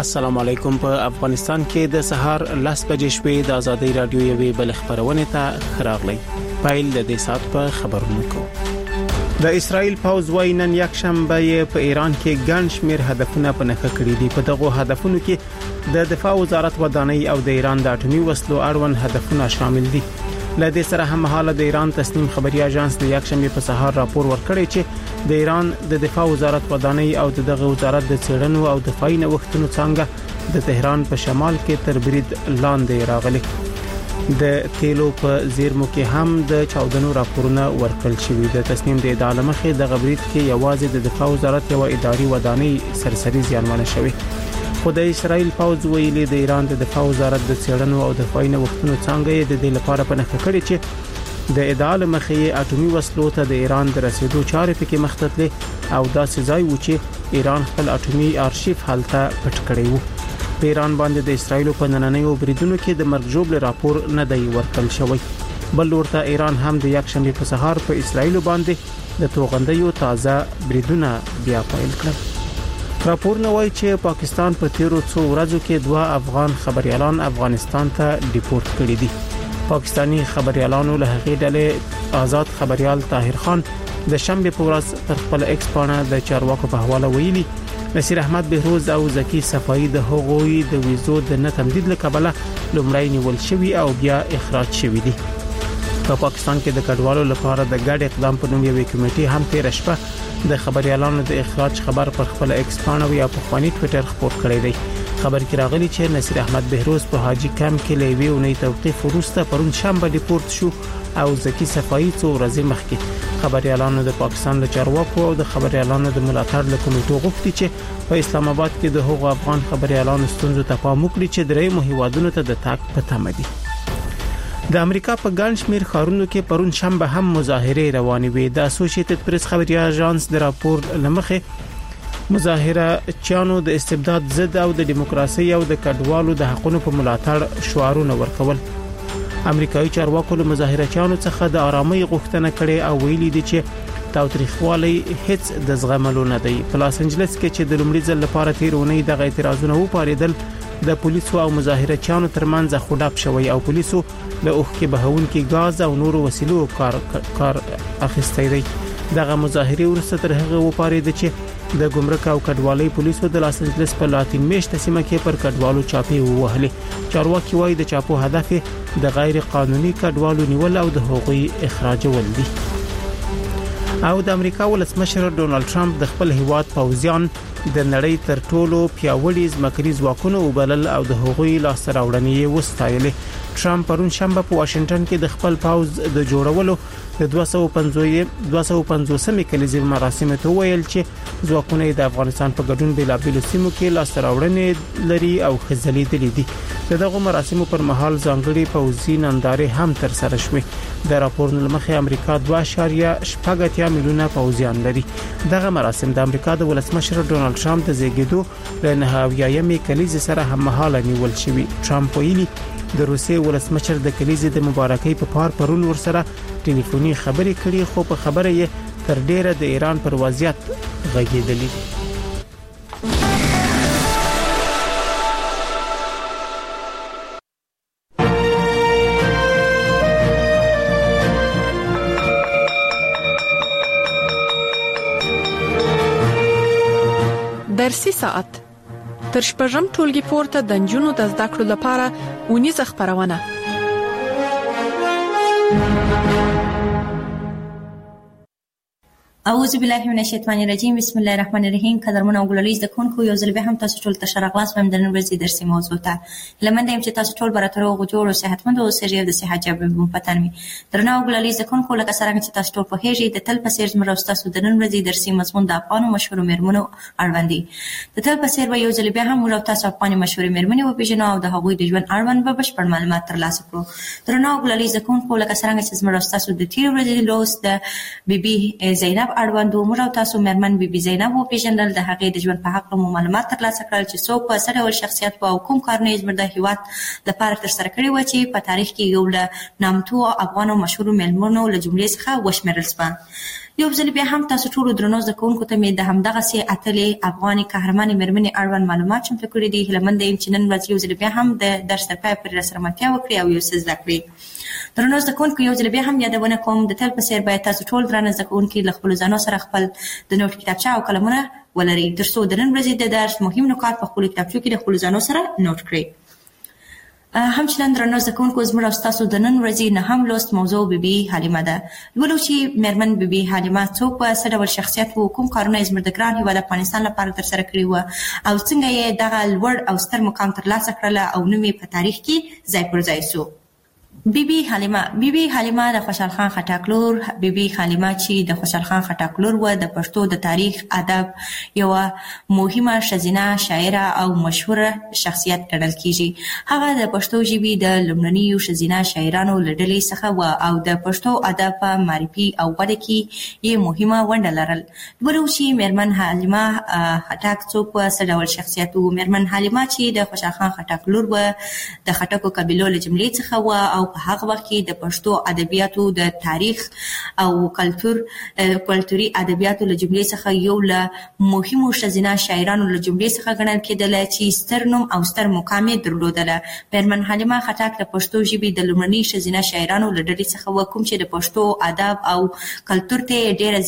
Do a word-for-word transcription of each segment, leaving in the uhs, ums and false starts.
السلام علیکم. په افغانستان کې د سهار لس بجې شوې د ازادي رادیو یوې بل خبرونه ته خراغلی. پایل د دې سات په خبرونه کو. د اسرائیل پوز وايي نن یک شنبه په ایران کې ګڼ شمېر هدفونه په نښه کړي دي. په دغه هدفونو کې د دفاع وزارت ودانۍ او د ایران د اټومي وسلو اړوند هدفونه شامل دي. لدې سره هم حاله د ایران تصنیم خبري اژانس د یک شنبه په سهار راپور ورکړی چې د ایران د دفاع وزارت ودانۍ او دغه وزارت د څېړنو او دفاعي نوښتونو څنګه د تهران په شمال کې تر برید لاندې راغلي. د تیلو په زیرمو کې هم د چاودنو راپورونه ورکړل شوي. د تصمیم د ادعا مخې د غبرید کې یوازې د دفاع وزارت یو اداري ودانۍ سرسري زیانمنه شوې. خو د اسرائیل پوز ویلي د ایران د دفاع وزارت د څېړنو او دفاعي نوښتونو څنګه د دې لپاره په نښه کړی چې د ادعا مخې اټومي وسلو ته د ایران د رسیدو چارې پکې مختتلې او دا سزای و چې ایران خپل اټومي ارشیف حالته پټ کړی وو. په ایران باندې د اسرائیل په نننیو بریدونو کې د مرګ جوړ راپور نه دی ورکړل شوی. بل ورته ایران هم د یک شنبه په سهار په اسرائیل باندې د توغندیو تازه بریدونه بیا پیل کړل. راپور نه وایي چې پاکستان په تیرو څو ورځو کې دوه افغان خبريالان افغانستان ته ډیپورت کړي دي. پاکستانی خبريالانو له هغې ډلې آزاد خبريال طاهر خان د شنبه په ورځ پر خپل ایکس باندې د چارواکو په حواله ویلي نصیر احمد بهروز او زکی صفایی د هغوی د ویزو د نه تمدید له کبله لومړی نیول شوی او بیا اخراج شوی دي. په پاکستان کې د کډوالو لپاره د ګډ اقدام په نوم یوې کمیټې هم تیر شپه د خبريالانو د اخراج خبر پر خپل ایکس باندې یا په خواني ټوئیټر خبر کړی دی. خبر کې راغلی چې نصیر احمد بهروز په حاجی کمپ کې لوي اونۍ توقيف وروسته پرون شنبه ډیپورت شو او زکی صفایی څو ورځې مخکې خبريالانو د پاکستان له چارواکو او د خبريالانو د ملاتړ له کمیټو غوښتي چې په اسلام آباد کې د هغو افغان خبريالانو ستونزو ته پام وکړي چې درې مهیوادونو ته د تاک په تمه دي. د امریکا په ګڼ شمېر ښارونو کې پرون شنبه هم مظاهرې روانې وې. د اسوسییټډ پریس خبري اژانس د راپور لمخې مظاهره چانو د استبداد ضد او د دیموکراسي او د کډوالو د حقوقو په ملاتړ شعارونه ورکول. امریکایي چارواکو له مظاهره چانو څخه د آرامۍ غوښتنه کړې او ویلي دي چې تاوتریخوالي هیڅ د زغملو نه دی. په لاس انجلس کې چې د لومړي ځل لپاره تیرونی د اعتراضونو وپاریدل د پولیسو او مظاهره چانو ترمنځ خړاپ شوی او پولیسو له اوخکې بهون کې غاز او نورو وسیلو کار کار اخیستی دی. دغه مظاهره ورسته تر هغه وپارید چې د ګمرک او کډوالۍ پولیسو د لاس انجلس په لاتین میشت سیمه کې پر کډوالو چاپی ووهلې. چارواکي وایي د چاپو هدف د غیر قانوني کډوالو نیول او د حقوقي اخراجول دي. او د امریکا ولسمشر ډونالد ټرمپ د خپل هیواد پوځیان د نړۍ تر ټولو پیاوړي ځمکني ځواکونه وبلل او د حقوقي لاسته راوړنې وستایلې. ټرمپ پرون شنبه په واشنگټن کې د خپل پوځ د جوړولو د دوه سوه پنځوس مې کلیزې مراسم ته ویل چې ځواکونه د افغانستان په ګډون بلابل سیمو کې لاسته راوړنې لري او خځلېدلې دي. دغه مراسم پر مهال ځانګړي پوځي نندارې هم تر سره شوې. د راپور لمخې امریکا دوه اعشاریه شپږ اتیا میلیونه پوځیان لري. دغه مراسم د امریکا د ولسمشر ډونالد ټرمپ د زیږیدو له نهاویایمې کلیزې سره هم مهاله نیول شوی. ټرمپ ویلي د روسیې ولسمشر د کلیزې د مبارکۍ په پار پرون ورسره ټلیفوني خبرې کړې خو په خبره یې تر ډیره د ایران پر وضعیت غږېدلې. درسي ساعت تر شپږم ټولګي پورته د نجونو د زده کړو لپاره ونیزه خبرونه. اعوذ بالله من الشیطان الرجیم. بسم الله الرحمن الرحیم. قدرمن او ګللیز د کونکو یو ځل به هم تاسو ټول ته شرغلاس هم د نن ورځې درسي موضوع ته لمنده يم چې تاسو ټول براتر او جوړ او صحتمند او سریع د صحت جواب مو پتن وي. درنه او ګللیز د کونکو لکه څنګه چې تاسو ټول په هیڅ د تل پسیر زمرا تاسو د نن ورځې درسي مضمون د افغان مشهور میرمنو اړوند دي. د تل پسیر به یو ځل به هم ولو تاسو افغان مشهور میرمنې او پیژنو او د هغوی د ژوند اړوند به بشپړ معلومات ترلاسه کړو. درنه او ګللیز د کونکو لکه څنګه چې زمرا تاسو د تیر ورځې لوست د بیبي زینب ادب اړوند موږ او تاسو مېرمن بي بي زینب وپېژندل، د هغې د ژوند په حق مو معلومات ترلاسه کړل چې څوک په څه ډول شخصیت او کوم کارونه یې زموږ د هېواد لپاره ترسره کړي وو چې په تاریخ کې یو له نامتو افغان او مشهورو مېرمنو له جملې څخه وشمېرل سوه. یو ځل بیا هم تاسو ټولو درنو زده کوونکو ته مې د همدغسې اتلې افغانې قهرمانې مېرمنې اړوند معلومات چمتو کړي دي. هیله منده یم چې نن ورځ یو ځل بیا هم د درس تر پایه پورې راسره ملتیا وکړي او یو څه زده کړي. درنو زده کوونکو یو ځل بیا هم یادونه کوم د تل په څېر باید تاسو ټول درانه زده کوونکي له خپلو ځانو سره خپل د نوټ کتابچه او قلمونه ولرئ تر څو د نن ورځې د درس مهم نکات په خپلو کتابچو کې د خپلو ځانو سره نوټ کړئ. همچنان درنو زده کوونکو زموږ او ستاسو د نن ورځې نهم لوست موضوع بي بي حلیمه ده. لولو چې مېرمن بي بي حلیمه څوک په څه ډول شخصیت و، کوم کارونه یې زموږ د ګران هېواد افغانستان لپاره ترسره کړي وو او څنګه یې دغه لوړ او ستر مقام ترلاسه کړله او نوم یې په تاریخ کې ځای پر ځای سو. بی بی حلیمه بی بی حلیمه د خوشحال خان خټک لور بی بی حلیمه چې د خوشحال خان خټک لور و د پښتو د تاریخ ادب یوه مهمه ښځینه شاعره او مشهوره شخصیت ګڼل کیږي. هغه د پښتو ژبې د لومړنیو ښځینه شاعرانو له ډلې څخه و او د پښتو ادب په معرفي او وده کې یې مهمه ونډه لرل. ولو چې مېرمن حلیمه خټک څوک و، څه ډول شخصیت و. مېرمن حلیمه چې د خوشحال خان خټک لور و د خټکو قبیلو له جملې څخه و او په هغه وخت کې د پښتو ادبیاتو د تاریخ او کلتور کلتوري ادبیاتو له جملې څخه یو له مهمو ښځینه شاعرانو له جملې څخه ګڼل کېدله چې ستر نوم او ستر مقام یې درلودله. مېرمن حلیمه خټک د پښتو ژبې د لومړني ښځینه شاعرانو له ډلې څخه و کوم چې د پښتو ادب او کلتور ته ډېره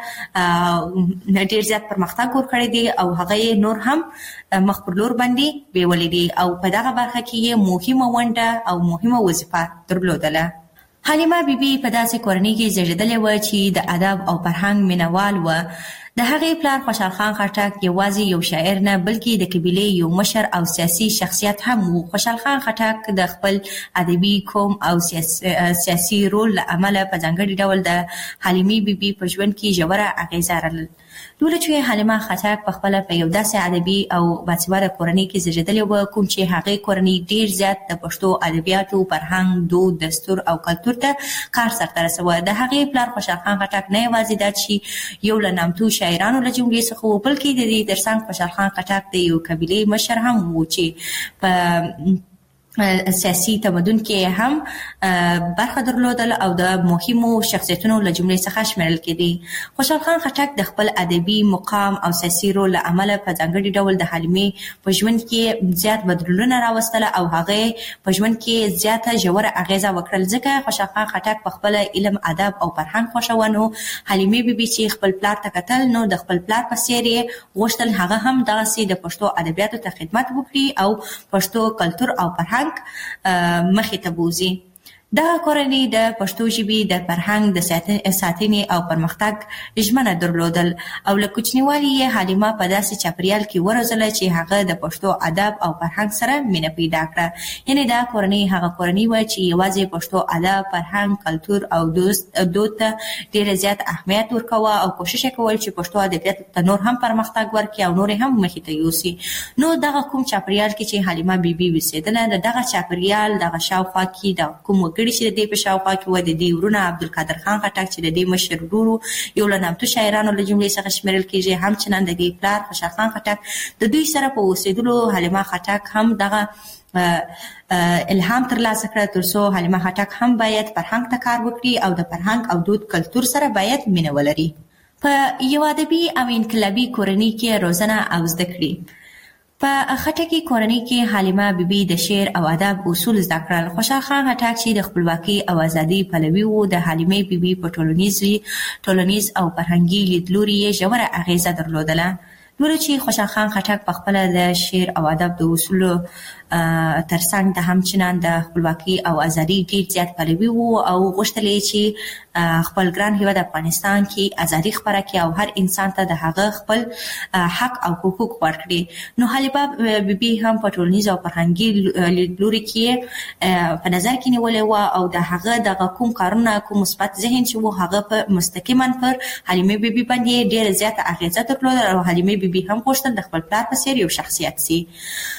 زیاته ډېر زیات پرمختګ ورکړی دی او هغه یې نور هم مخ پر لور باندې بیولې دي او په دغه برخه کې یې مهمه ونډه او مهمه وظیفه درلودله. حلیمه بی بی په داسې کورنۍ کې زیږېدلې وه چې د ادب او فرهنګ مینوال وه. د هغې پلار خوشحال خان خټک یوازې یو شاعر نه بلکې د قبیلې یو مشر او سیاسي شخصیت هم و. خوشحال خان خټک د خپل ادبي قوم او سیاسي, سیاسي رول له امله په ځانګړي ډول د حلیمې بی بی په ژوند کې ژوره اغیزه لرله. لوله چې حلیمه خټک په خپله په یو داسې ادبي او باسواده کورنۍ کې زیږېدلې وه کوم چې هغې کورنۍ ډېر زیات د پښتو ادبیاتو فرهنګ دود دستور او کلتور ته کار سرته رسوه. د هغې پلار خوشحال خان خټک نه یوازې دا چې یو له نامتو شاعرانو له جملې څخه و بلکې د دې ترڅنګ خوشحال خان خټک د یو قبیلې مشر هم و چې په سیاسي تمدن کې هم برخه درلودل او د مهمو شخصیتونو له جملې څخه شمیرل کېدی. خوشحال خان خټک د خپل ادبي مقام او سیاسي رول له امله په ځانګړي ډول د حلیمې په ژوند کې زیات بدلونونه راوستله او هغې په ژوند کې زیاته ژوره اغیزه وکړل. ځکه خوشحال خان خټک په خپله علم ادب او فرهنګ خوښوه نو حلیمې بي بي چې خپل پلار ته کتل نو د خپل پلار په څېر یې غوښتل هغه هم دغسې د پښتو ادبیاتو ته خدمت وکړي او پښتو کلتور او فرهنګ مخې ته بوزي. دغه کورنۍ د پښتو ژبې د فرهنګ د ساتنې او پرمختګ ژمنه درلودل او له کوچنیوالي یې حلیمه په داسې چاپریال کې وروزله چې هغه د پښتو ادب او فرهنګ سره مینه پیدا کړه. یعنې دا کورنۍ هغه کورنۍ وه چې یوازې پښتو ادب فرهنګ کلتور او دود ته ډېره زیات اهمیت ورکوه او کوشش یې کول چې پښتو ادبیاتو ته نور هم پرمختګ ورکړي او نور هم مخې ته یوسي. نو دغه کوم چاپریال کې چې حلیمه بي بي اوسېدله د دغه چاپریال دغه شاوخوا کې د کوم وګړي چې د دې په شاوخوا کې وه د دې ورونه عبدالقادر خان خټک چې د دې مشر ورور یو له نامتو شاعرانو له جملې څخه شمیرل کېږي. همچنان د دې پلار خوشحال خان خټک د دوی سره په اوسېدلو حلیمه خټک هم دغه الهام ترلاسه کړه تر څو حلیمه خټک هم باید فرهنګ ته کار وکړي او د فرهنګ او دود کلتور سره باید مینه ولري. په یو ادبي او انقلابي کورنۍ کې روزنه او زده کړې. په خټکي کورنۍ کې حلیمه بي بي د شعر او ادب اصول زده کړل. خوشحال خان خټک چې د خپلواکۍ او ازادۍ پلوي و د حلیمې بي بي په ټولنیز ټولنیز او فرهنګي لیدلوري یې ژوره اغیزه درلودله. نور چې خوشحال خان خټک په خپله د شعر او ادب د اصولو ترڅنګ د همچنان د خپلواکۍ او ازادۍ ډېر زیات پلوي و او غوښتل یې چې خپل ګران هېواد افغانستان کې ازادي خپره کړي او هر انسان ته د هغه خپل حق او حقوق ورکړي. نو حلیمه بي بي هم په ټولنیز او فرهنګي لیدلوري کې په نظر کې نیولې وه او د هغه دغه کوم کارونه کوم مثبت ذهن چې و هغه په مستقیما پر حلیمې بي بي باندې ډېره زیاته اغېزه درلوده او حلیمې بي بي هم غوښتل د خپل پلار په څېر یو شخصیت سي.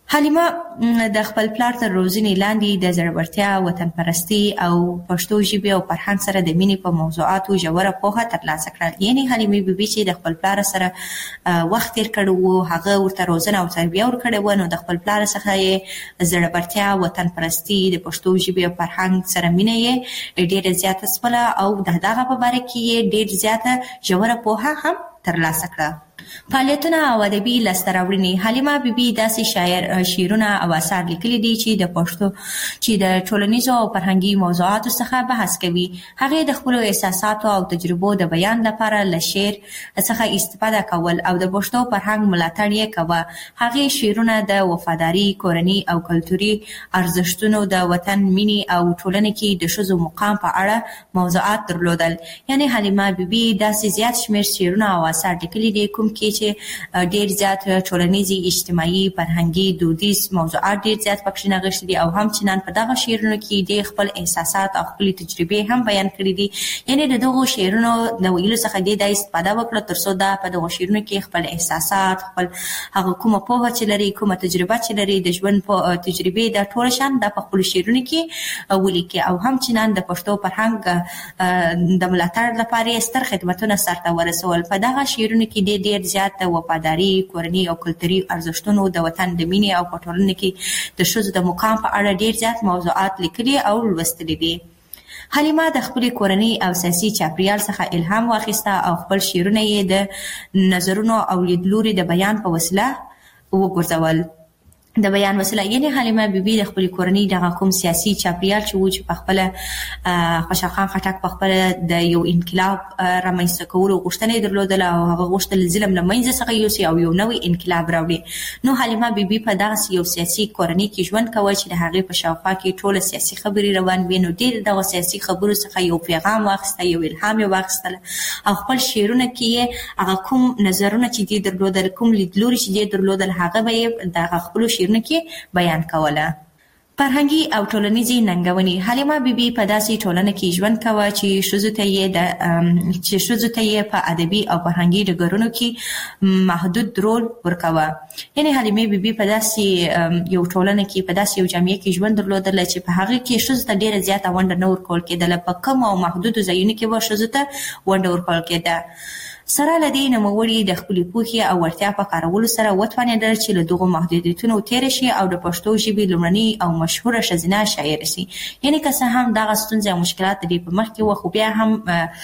حلیمه د خپل پلار تر روزنې لاندې د زړورتیا، وطن پرستی او پښتو ژبې او فرهنګ سره د مینې په موضوعاتو ژوره پوهه ترلاسه کړه. یعنی حلیمه بیبي چې د خپل پلار سره وخت تیر کړی وو، هغه ورته روزنه او تربیه ورکړې وه، نو د خپل پلار څخه یې زړورتیا، وطن پرستی، د پښتو ژبې او فرهنګ سره مینه یې ډېره زیاته سوله او د دغه په باره کې یې ډېر زیاته ژوره پوهه هم ترلاسه کړه. فعالیتونه او ادبي لاسته راوړنې. حلیمه بیبي داسې شاعر شعرونه او اثار لیکلي دي چې د پښتو چې د ټولنیزو او فرهنګي موضوعاتو څخه بحث کوي. هغې د خپلو احساساتو او تجربو د بیان لپاره له شعر څخه استفاده کول او د پښتو فرهنګ ملاتړ یې کوه. هغې شعرونه د وفاداري، کورني او کلتوري ارزښتونو، د وطن مینې او ټولنې کې د ښځو مقام په اړه موضوعات درلودل. یعنی حلیمه بیبي داسې زیات شمېر شعرونه او اثار لیکلي دي کوم کې چې ډېر زیات ټولنیزي، اجتماعي، فرهنګي، دودیز موضوعات ډېر زیات پکې نغښتي دي او همچنان په دغه شعرونو کې د خپل احساسات او خپل تجربې هم بیان کړي دي. یعنی د دغو شعرونو د ویلو څخه دې دا استفاده وکړه ترڅو دا په دغو شعرونو کې خپل احساسات، خپل هغه کومه پوهه چې لري، کومه تجربه چې لري، د ژوند په تجربې دا ټول شان د په خپل شعرونو کې ولیکي او همچنان د پښتو فرهنګ د ملاتړ لپاره ستر خدمتونه سرته ورسول. په دغه شعرونو کې ډېر ډېر زیات د وفاداري، کورني او کلتوري ارزښتونو، د وطن د مینې او په ټولنه کې د ښځو د مقام په اړه ډېر زیات موضوعات لیکلي او لوستلي دي. حلیمه د خپلې کورنۍ او سیاسي چاپریال څخه الهام واخیسته او خپل شعرونه یې د نظرونو او لیدلوري د بیان په وسیله وګرځول. د بیان وسیله یعنی حلیمه بیبي د خپل کورنۍ دغه کوم سیاسي چاپریال چې و چې په خپل خوشحال خان خټک په خپل د یو انقلاب رامنځته کولو غوښتنه درلودله او هغه غوښتل ظلم له منځه څخه یوسي او یو نوی انقلاب راوړي. نو حلیمه بیبي په دغه یو سیاسي کورنۍ کې ژوند کوي چې د هغې په شاوخوا کې ټوله سیاسي خبرې روان وي. نو ډېر دغه سیاسي خبرو څخه یو پیغام واخیسته، یو الهام یې واخیستله او خپل شعرونه کې یې هغه کوم نظرونه چې دې درلودل، کوم لیدلوري چې دې درلودل، هغه به یې دغه خپلو کې بیان کوله. فرهنګي او ټولنیزې ننګونې. حلیمه بیبي په داسې ټولنه کې ژوند کوه چې ښځو ته یې د چې ښځو ته یې په ادبي او فرهنګي ډګرونو کې محدود رول ورکوه. یعنې حلیمه بیبي په داسې یو ټولنه کې، په داسې یو جامعه کې ژوند درلودله چې په هغه کې ښځو ته ډېره زیاته ونډه نه ورکول کېدله. په کم او محدودو ځایونو کې به ښځو ته ونډه ورکول کېده. سره له دې نوموړي د خپلې پوهې او وړتیا په کارولو سره وتوانېدل چې له دغو محدودیتونو تېره شي او د پښتو ژبې لومړنۍ او مشهوره ښځینه شاعره شي. یعنې که څه هم دغه ستونزې او مشکلات د دې په مخ کې وه، خو بیا هم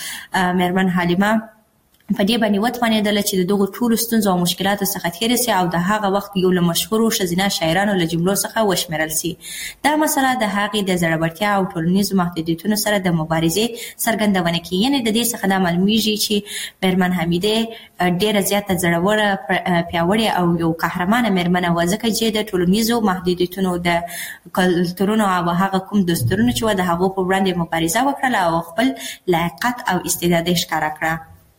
مېرمن حلیمه په دې باندې وتوانېدله چې د دغو ټولو ستونزو او مشکلاتو څخه تېره سي او د هغه وخت یو له مشهورو ښځینه شاعرانو له جملو څخه وشمېرل سي. دا مسله د هغې د زړورتیا او ټولنیزو محدودیتونو سره د مبارزې څرګندونه کوي. یعنې د دې څخه دا معلومیږي چې مېرمن حمیدې ډېره زیاته زړوره، پیاوړې او یو قهرمانه مېرمنه وه، ځکه چې د ټولنیزو محدودیتونو، د کلتورونو او هغه کوم دستورونه چې وه د هغو په وړاندې مبارزه وکړله او خپل لایقت او استعداد یې ښکاره کړه.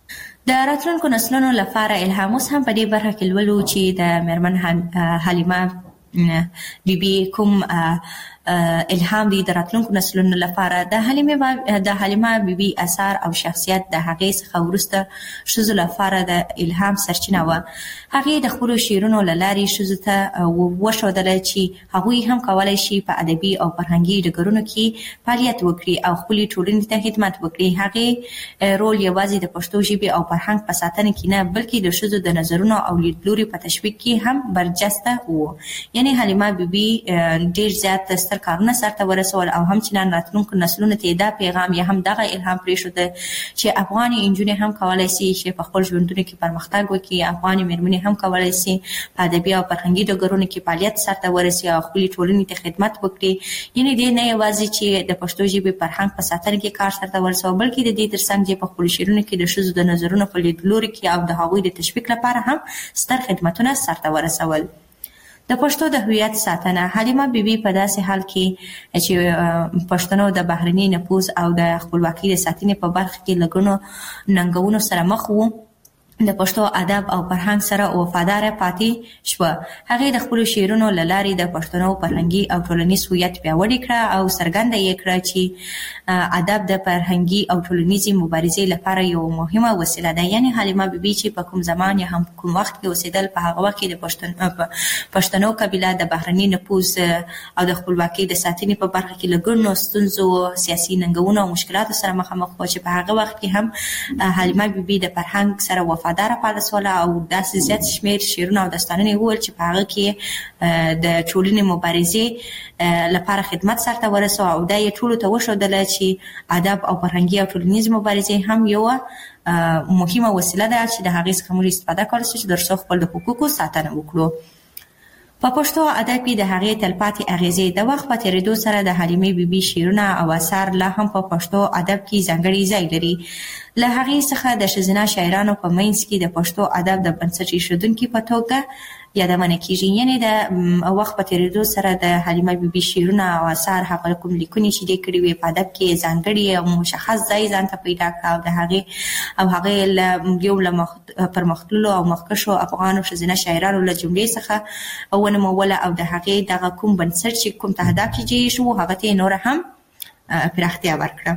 د راتلونکو نسلونو لپاره الهام. اوس هم په دې برخه کې لولو چې د مېرمن حلیمه بیبي کوم الهام دی د راتلونکو نسلونو لپاره. د حلیمه د حلیمه بیبي اثار او شخصیت د هغې څخه وروسته ښځو لپاره د الهام سرچینه وه. هغې د خپلو شعرونو له لارې ښځو ته وښودله چې هغوی هم کولی شي په ادبي او فرهنګي ډګرونو کې فعالیت وکړي او خپلې ټولنې ته خدمت وکړي. هغې رول یوازې د پښتو ژبې او فرهنګ په ساتنه کې نه، بلکې د ښځو د نظرونو او لیدلوري په تشویق کې هم برجسته و. یعنې حلیمه بیبي ډېر زیات ستر کارونه سرته ورسول او همچنان راتلونکو نسلونو ته دا پیغام یا هم دغه الهام پرېښوده چې افغاني نجونې هم کولی شي چې په خپل ژوندونو کې پرمختګ وکړي. افغاني مېرمنې هم کولی شي په ادبي او فرهنګي ډګرونو کې فعالیت سرته ورسي او خپلې ټولنې ته خدمت وکړي. یعنې دې نه یوازې چې د پښتو ژبې فرهنګ په ساتنه کې کار سرته ورسوه، بلکې د دې تر څنګ چې په خپلو شعرونو کې د ښځو د نظرونو په لیدلوري کې او د هغوی د تشویق لپاره هم ستر خدمتونه سرته ورسول. د پښتو د هویت ساتنه. حلیمه بیبي په داسې حال کې چې پښتنو د بهرني نفوذ او د خپلواکۍ د ساتنې په برخه کې له ګڼو ننګونو سره مخ وو، د پښتو ادب او فرهنګ سره وفادار پاتې شو. هغه د خپل شعرونو لاري د پښتنو فرهنګي او ټولنیز هویت پیاوړی کړ او څرګنده یې کړ چې ادب د فرهنګي او ټولنیزي مبارزې لپاره یو مهمه وسیله ده. یعنی حلیمه بیبي چې په کوم زمان یا هم کوم وخت کې اوسېدل، په هغه وخت کې د پښتون پښتنو قبیله د بهرني نفوذ او د خپلواکۍ د ساتنې په برخه کې لګونو ستونزو، سیاسي ننګونو او مشکلاتو سره مخامخ و چې په هغه وخت کې هم حلیمه بیبي د فرهنګ سره وفادار پاتې شوه او داسې زیات شمېر شعرونه او داستانونه وویل چې په هغه کې د ټولنې مبارزې لپاره خدمت سرته ورسوه او دا یې ټولو ته وښودله چې ادب او فرهنګي او ټولنیز مبارزې هم یوه مهمه وسیله ده چې د هغې څخه موږ استفاده کولی شو چې تر څو خپل د حقوقو ساتنه وکړو. په پښتو ادب کې د هغې تلپاتې اغیزې د وخت په تېرېدو سره د حلیمې بیبي شعرونه او اثار لا هم په پښتو ادب کې ځانګړی ځای لري. له هغې څخه د ښځینه شاعرانو په منځ کې د پښتو ادب د بنسټ ایښودونکي په توګه یادونه کېږي. یعنې د وخت په تېرېدو سره د حلیمه بیبي شعرونه او اثار هغه کوم لیکنې چې دې کړي وې په ادب کې ځانګړي او مشخص ځای ځان ته پیدا کړه او د هغې او هغې له یو له پرمختللو او مخکښو افغانو ښځینه شاعرانو له جملې څخه ونوموله او د هغې دغه کوم بنسټ چې کوم تهداب چې جوړ شو هغه ته یې نوره هم پراختیا ورکړه.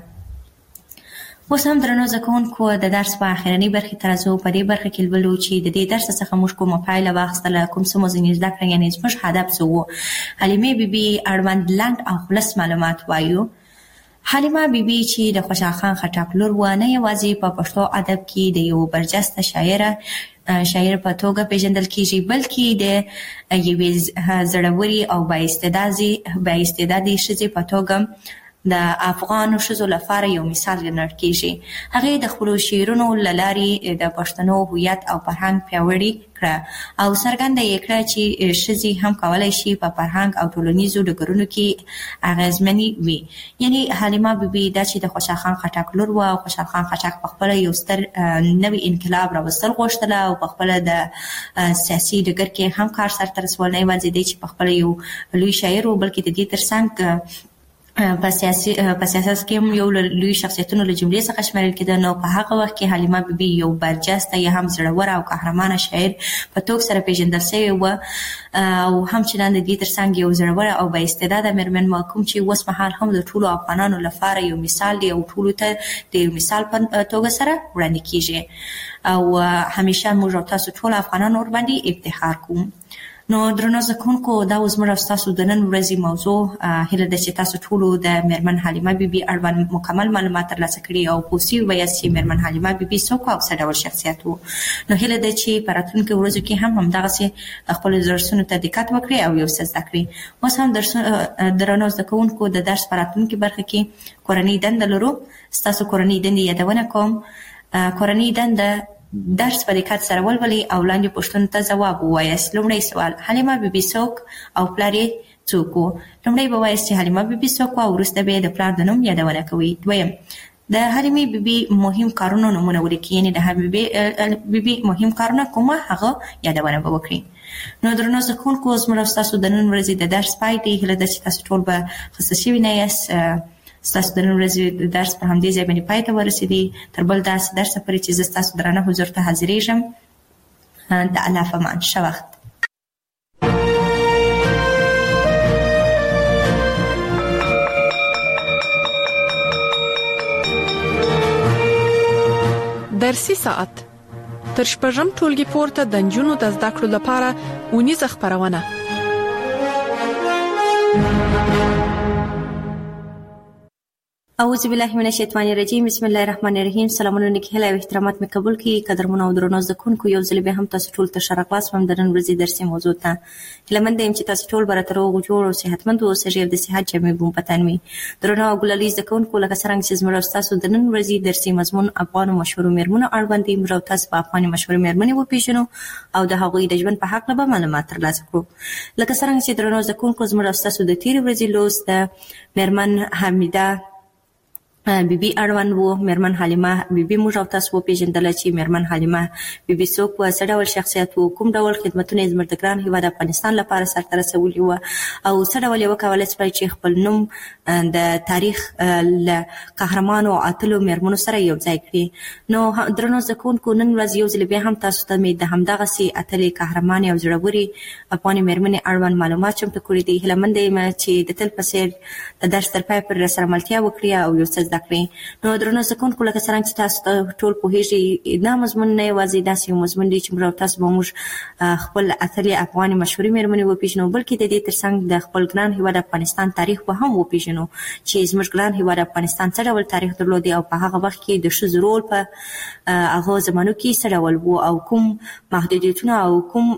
اوس هم درنو زده کوونکو د درس په اخرنۍ برخې ته راځو. په دې برخه کې لولو چې د دې درس څخه موږ کومه پایله واخیستله، کوم څه مو ځینې زده کړه، یعنې زموږ هدف څه و. حلیمې بیبي اړوند لنډ او خلص معلومات وایو. حلیمه بیبي چې د خوشحال خان خټک لور وه، نه یوازې په پښتو ادب کې د یو برجسته شاعره شاعر په توګه پیژندل کېږي، بلکې د یوې زړورې او با استعدادي ښځې په توګه د افغانو ښځو لپاره یو مثال ګڼل کېږي. هغې د خپلو شعرونو له لارې د پښتنو هویت او فرهنګ پیاوړي کړه او څرګنده یې کړه چې ښځې هم کولی شي په فرهنګ او ټولنیزو ډګرونو کې اغېزمنې وي. یعنې حلیمه بیبي دا چې د خوشحال خان خټک لور وه او خوشحال خان خټک په خپله یو ستر نوي انقلاب راوستل غوښتله او په خپله د سیاسي ډګر کې هم کار سرته رسول، نه یوازې دی چې په خپله یو لوی شاعر و، بلکې د دې تر څنګ په سیاسي په سیاست کې هم یو لوی شخصیتونو له جملې څخه شمیرل کېده. نو په هغه وخت کې حلیمه بیبي یو برجسته یا هم زړوره او قهرمانه شاعر په توګه سره پیژندل شوې وه او هم چې د دې تر څنګ یو زړوره او با استعداده مېرمن وه، کوم چې اوس مهال هم د ټولو افغانانو لپاره یو مثال دی او ټولو ته د یو مثال په توګه سره وړاندې کېږي او همیشه موږ او تاسو ټول افغانان ورباندې افتخار کوو. نو درنو زده کوونکو، دا اوس زموږ او ستاسو د نن ورځې موضوع. هیله ده چې تاسو ټولو د مېرمن حلیمه بیبي اړوند مکمل معلومات ترلاسه کړي او پوه سوي به یاست چې مېرمن حلیمه بیبي څوک او څه ډول شخصیت و. نو هیله ده چې په راتلونکو ورځو کې هم همدغسې خپلو درسونو ته دقت وکړئ او یو څه زده کړئ. اوس هم درنو زده کوونکو، د درس په راتلونکي برخه کې کورنۍ دنده لرو. ستاسو کورنۍ دندې یادونه کوم. کورنۍ دنده درس په دقت سره ولولئ او لاندې پوښتنو ته ځواب ووایاست. لومړی سوال: حلیمه بیبي څوک او پلار یې څوک و؟ لومړی به وایاست چې حلیمه بیبي څوک و او وروسته به د پلار د نوم یادونه کوئ. دویم: د حلیمې بیبي مهم کارونو نومونه ولیکئ، یعنې د حلیمې بیبي مهم کارونه کومه هغه یادونه به وکړئ. نو درنو زده کوونکو، زموږ او ستاسو د نن ورځې د درس پای دی. هیله ده چې تاسو ټول به خسته شوي نه یاست. ستاسو د نن ورځې د درس په همدې ځای باندې پای ته ورسېدی. تر بل داسې درسه پورې چې زه ستاسو درانه حضور ته حاضرېږم. د الله په امان. ښه وخت. درسي ساعت تر شپږم ټولګي پورته د نجونو د زده کړو لپاره اونیزه خپرونه. اعوذ بالله من الشیطان الرجیم. بسم الله الرحمن الرحیم. سلامونه نیکه او احترامات مې قبول کړئ. قدرمن او درنو زده کوونکو، یو ځل بیا هم تاسو ټول ته ښه راغلاست وم د نن ورځې درسي موضوع ته. هیله مند یم چې تاسو ټول به راته روغ جوړ او صحتمند اوسئ او د صحت جامې به مو په تن وي. درنو او ګلالي زده کوونکو، لکه څرنګه چې زموږ او ستاسو د نن ورځې درسي مضمون افغانو مشهورو مېرمنو اړوند دی، موږ او تاسو په افغاني مشهورو مېرمنې وپېژنو او د هغوی د ژوند په هکله به معلومات ترلاسه کړو. لکه څرنګه چې درنو زده کوونکو، زموږ او ستاسو د تېرې ورځې لوست د مېرمن حمیده بیبي اړوند وو. میرمن حلیمه بیبي موږ او تاسو وپېژندله چې میرمن حلیمه بیبي څوک وه، څه ډول شخصیت وو، کوم ډول خدمتونه یې زموږ د ګران هېواد افغانستان لپاره سرته رسولي وه او څه ډول یې وکولی شوی چې خپل نوم د تاریخ له قهرمانو او اتلو میرمنو سره یو ځای کړي. نو درنو زده کوونکو، نن ورځ یو ځل بیا هم تاسو ته مې د همدغسې اتلې قهرمانې او زړورې افغانې میرمنې اړوند معلومات چمتو کړي دي. هیله منده یم چې د تل په څېر د درس تر پای پورې راسره ملتیا وکړي او یو څه زده کړي. نو درنو زده کوونکو، لکه څرنګه چې تاسو ټول پوهېږئ، دا مضمون نه یوازې داسې یو مضمون دی چې موږ او تاسو به موږ خپل اتلې افغانې مشهورې میرمنې وپېژنو، بلکې د دې تر څنګ د خپل ګران هېواد افغانستان تاریخ به هم وپېژنو چې زموږ ګران هېواد افغانستان څه ډول تاریخ درلودی او په هغه وخت کې د ښځو رول په هغو زمانو کې څه ډول و او کوم محدودیتونه او کوم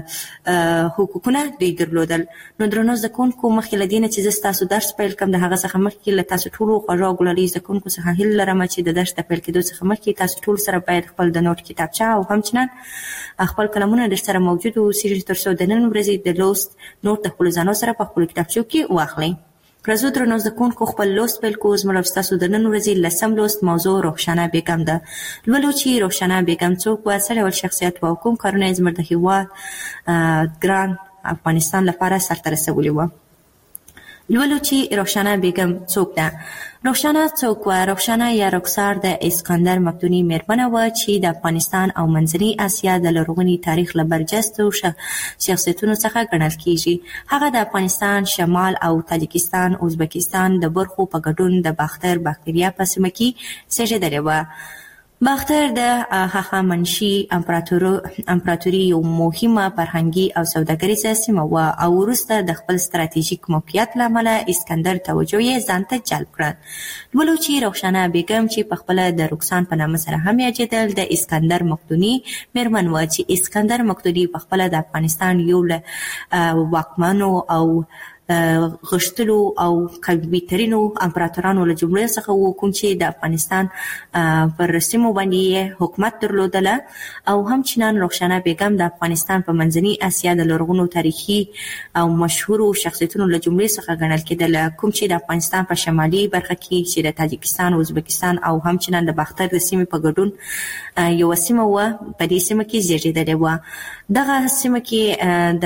حقوقونه دوی درلودل. نو درنو زده کوونکو، مخکې له دې نه چې زه ستاسو درس پیل کړم، د هغه څخه مخکې له تاسو ټولو خوږو او ګلالي زده کوونکو څخه هیله لرم چې د درس د پیل کېدو څخه مخکې تاسو ټول سره باید خپل د نوټ کتابچه او همچنان خپل قلمونه در سره موجود واوسېږي تر څو د نن ورځې د لوست نوټ د خپلو ځانو سره په خپلو کتابچو کې واخلئ. راځو درنو زده کوونکو، خپل لوست پیل کوو. زموږ او ستاسو د نن ورځې لسم لوست موضوع رخشانه بیګم ده. لولو چې رخشانه بیګم څوک وه، څه ډول شخصیت وه او کوم کارونه یې زموږ د هېواد ګران افغانستان لپاره سرته رسولي وه. لولو چې رخشانه بیګم څوک ده. رخشانه څوک وه؟ رخشانه یا رخسار د اسکندر مقدوني میرمنه وه چې د افغانستان او منځنۍ اسیا د لرغوني تاریخ له برجستو شخصیتونو څخه ګڼل کیږي. هغه د افغانستان شمال او تاجکستان ازبکستان د برخو په ګډون د باختر باکتریا په سیمه کې زېږېدلې وه. باختر د هخامنشي امپراتوري یو مهمه فرهنګي او سوداګریزه سیمه وه او وروسته د خپل ستراتیژیک موقعیت له امله اسکندر توجه یې ځان ته جلب کړه. لولو چې رخشانه بیګم چې پخپله د رکسان په نامه سره هم یادېدل، د اسکندر مقدوني میرمن وه چې اسکندر مقدوني پخپله د افغانستان یو له واکمنو او غښتلو او قوي ترینو امپراتورانو له جملې څخه و، کوم چې د افغانستان پر سیمو باندې یې حکومت درلودله او همچنان رخشانه بیګم د افغانستان په منځنۍ اسیا د لرغونو تاریخي او مشهورو شخصیتونو له جملې څخه ګڼل کېدله، کوم چې د افغانستان په شمالي برخه کې چې د تاجکستان، ازبکستان او همچنان د باختر د سیمې په ګډون یوه سیمه وه، په دې سیمه کې زېږېدلې وه. دغه سیمه کې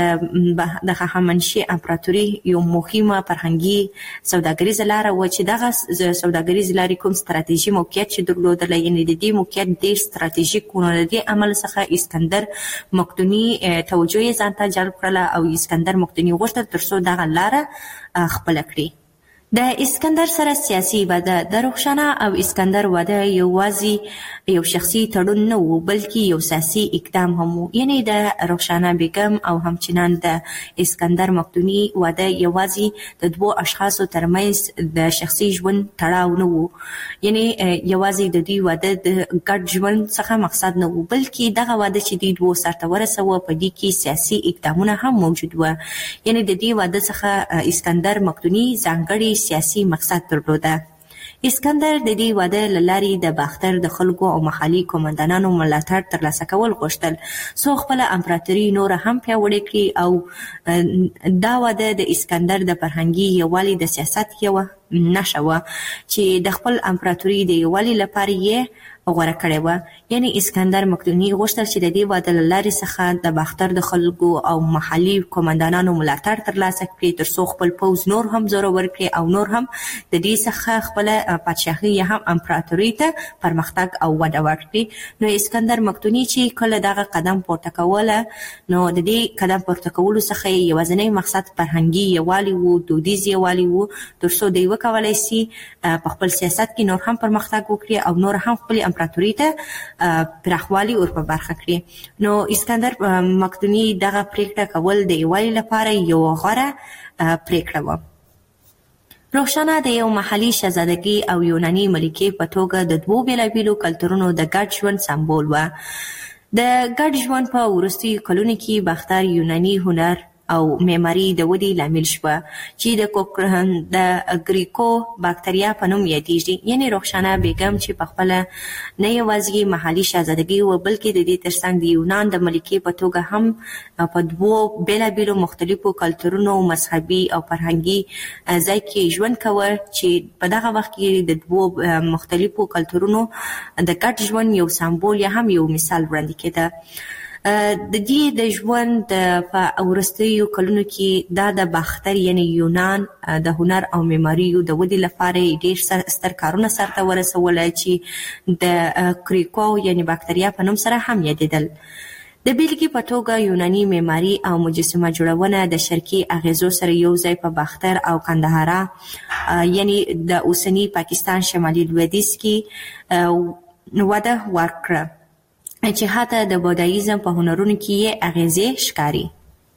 د هخامنشي امپراتوري یو مهمه فرهنګي سوداګریزه لاره وه چې دغه سوداګریزې لارې کوم ستراتیژي موقعیت چې درلودله، یعنې د دې موقعیت ډېر ستراتیژیک و. نو د دې عمل څخه اسکندر مقدوني توجه یې ځان ته جلب کړله او اسکندر مقدوني غوښتل تر څو دغه لاره خپله کړي. د اسکندر سره سیاسي واده. د رخشانه او اسکندر واده یوازې یو شخصي تړون نه و، بلکې یو سیاسي اقدام هم و. یعنې د رخشانه بیګم او همچنان د اسکندر مقدوني واده یوازې د دوو اشخاصو ترمنځ د شخصي ژوند تړاو نه و، یعنې یوازې د دوی واده د ګډ ژوند څخه مقصد نه و، بلکې دغه واده چې دوی دوو سرته ورسوه په دې کې سیاسي اقدامونه هم موجود وه. یعنې د دې واده څخه اسکندر مقدوني ځانګړي سیاسي مقصد درلوده. اسکندر د دې واده له لارې د باختر د خلکو او محلي قومندانانو ملاتړ ترلاسه کول غوښتل څو خپله امپراتوري نوره هم پیاوړې کړي او دا واده د اسکندر د فرهنګي یووالي د سیاست یوه نښه وه چې د خپل امپراتوري د یووالي لپاره یې غوره کړې وه. یعنې اسکندر مقدوني غوښتل چې د دې واده له لارې څخه د باختر د خلکو او محلي قومندانانو ملاتړ ترلاسه کړي تر څو خپل پوځ نور هم زورور کړي او نور هم د دې څخه خپله پادشاهي یا هم امپراتوري ته پرمختګ او وده ورکړي. نو اسکندر مقدوني چې کله دغه قدم پورته کوله، نو د دې قدم پورته کولو څخه یې یوازینی مقصد فرهنګي یووالي و، دودیز یووالي و، تر څو دوی وکولی سي په خپل سیاست کې نور هم پرمختګ وکړي او نور هم خپلې امپراتوري ته پراخوالی ور په برخه کړي. نو اسکندر مقدوني دغه پریکړه کول د یووالي لپاره یو غوره پریکړه وه. رخشانه د یو محلي شهزادګۍ او یوناني ملکې په توګه د دوو بېلابېلو کلتورونو د ګډ ژوند سمبول وه. د ګډ ژوند په وروستیو کلونو کې باختر یوناني هنر او معماري د ودې لامل شوه چې د کوکرهن د ګریکو باکتریا په نوم یادېږي. یعنې رخسانه بیګم چې په خپله نه یوازې محلي شاهزادګي و بلکې د دې ترڅنګ د یونان د ملکې په توګه هم په دوو بېلابېلو مختلفو کلتورونو مذهبي او فرهنګي ځای کې ژوند کوه چې په دغه وخت کې د دوو مختلفو کلتورونو د ګډ ژوند یو سمبول یا هم یو مثال وړاندې کېده. د دې د ژوند په وروستیو کلونو کې دا د باختر یعنی یونان د هنر او معماریو د ودې لپاره ډېر ستر کارونه سرته ورسول چې د کریکو یعنی باکتریا په نوم سره هم یادېدل. د بیلګې په توګه یوناني معماري او مجسمه جوړونه د شرقي اغیزو سره یو ځای په باختر او کندهار یعنی د اوسني پاکستان شمالي لویدیځ کې وده ورکړه چې حتی د بودایزم په هنرونو کې یې اغیزې ښکاري.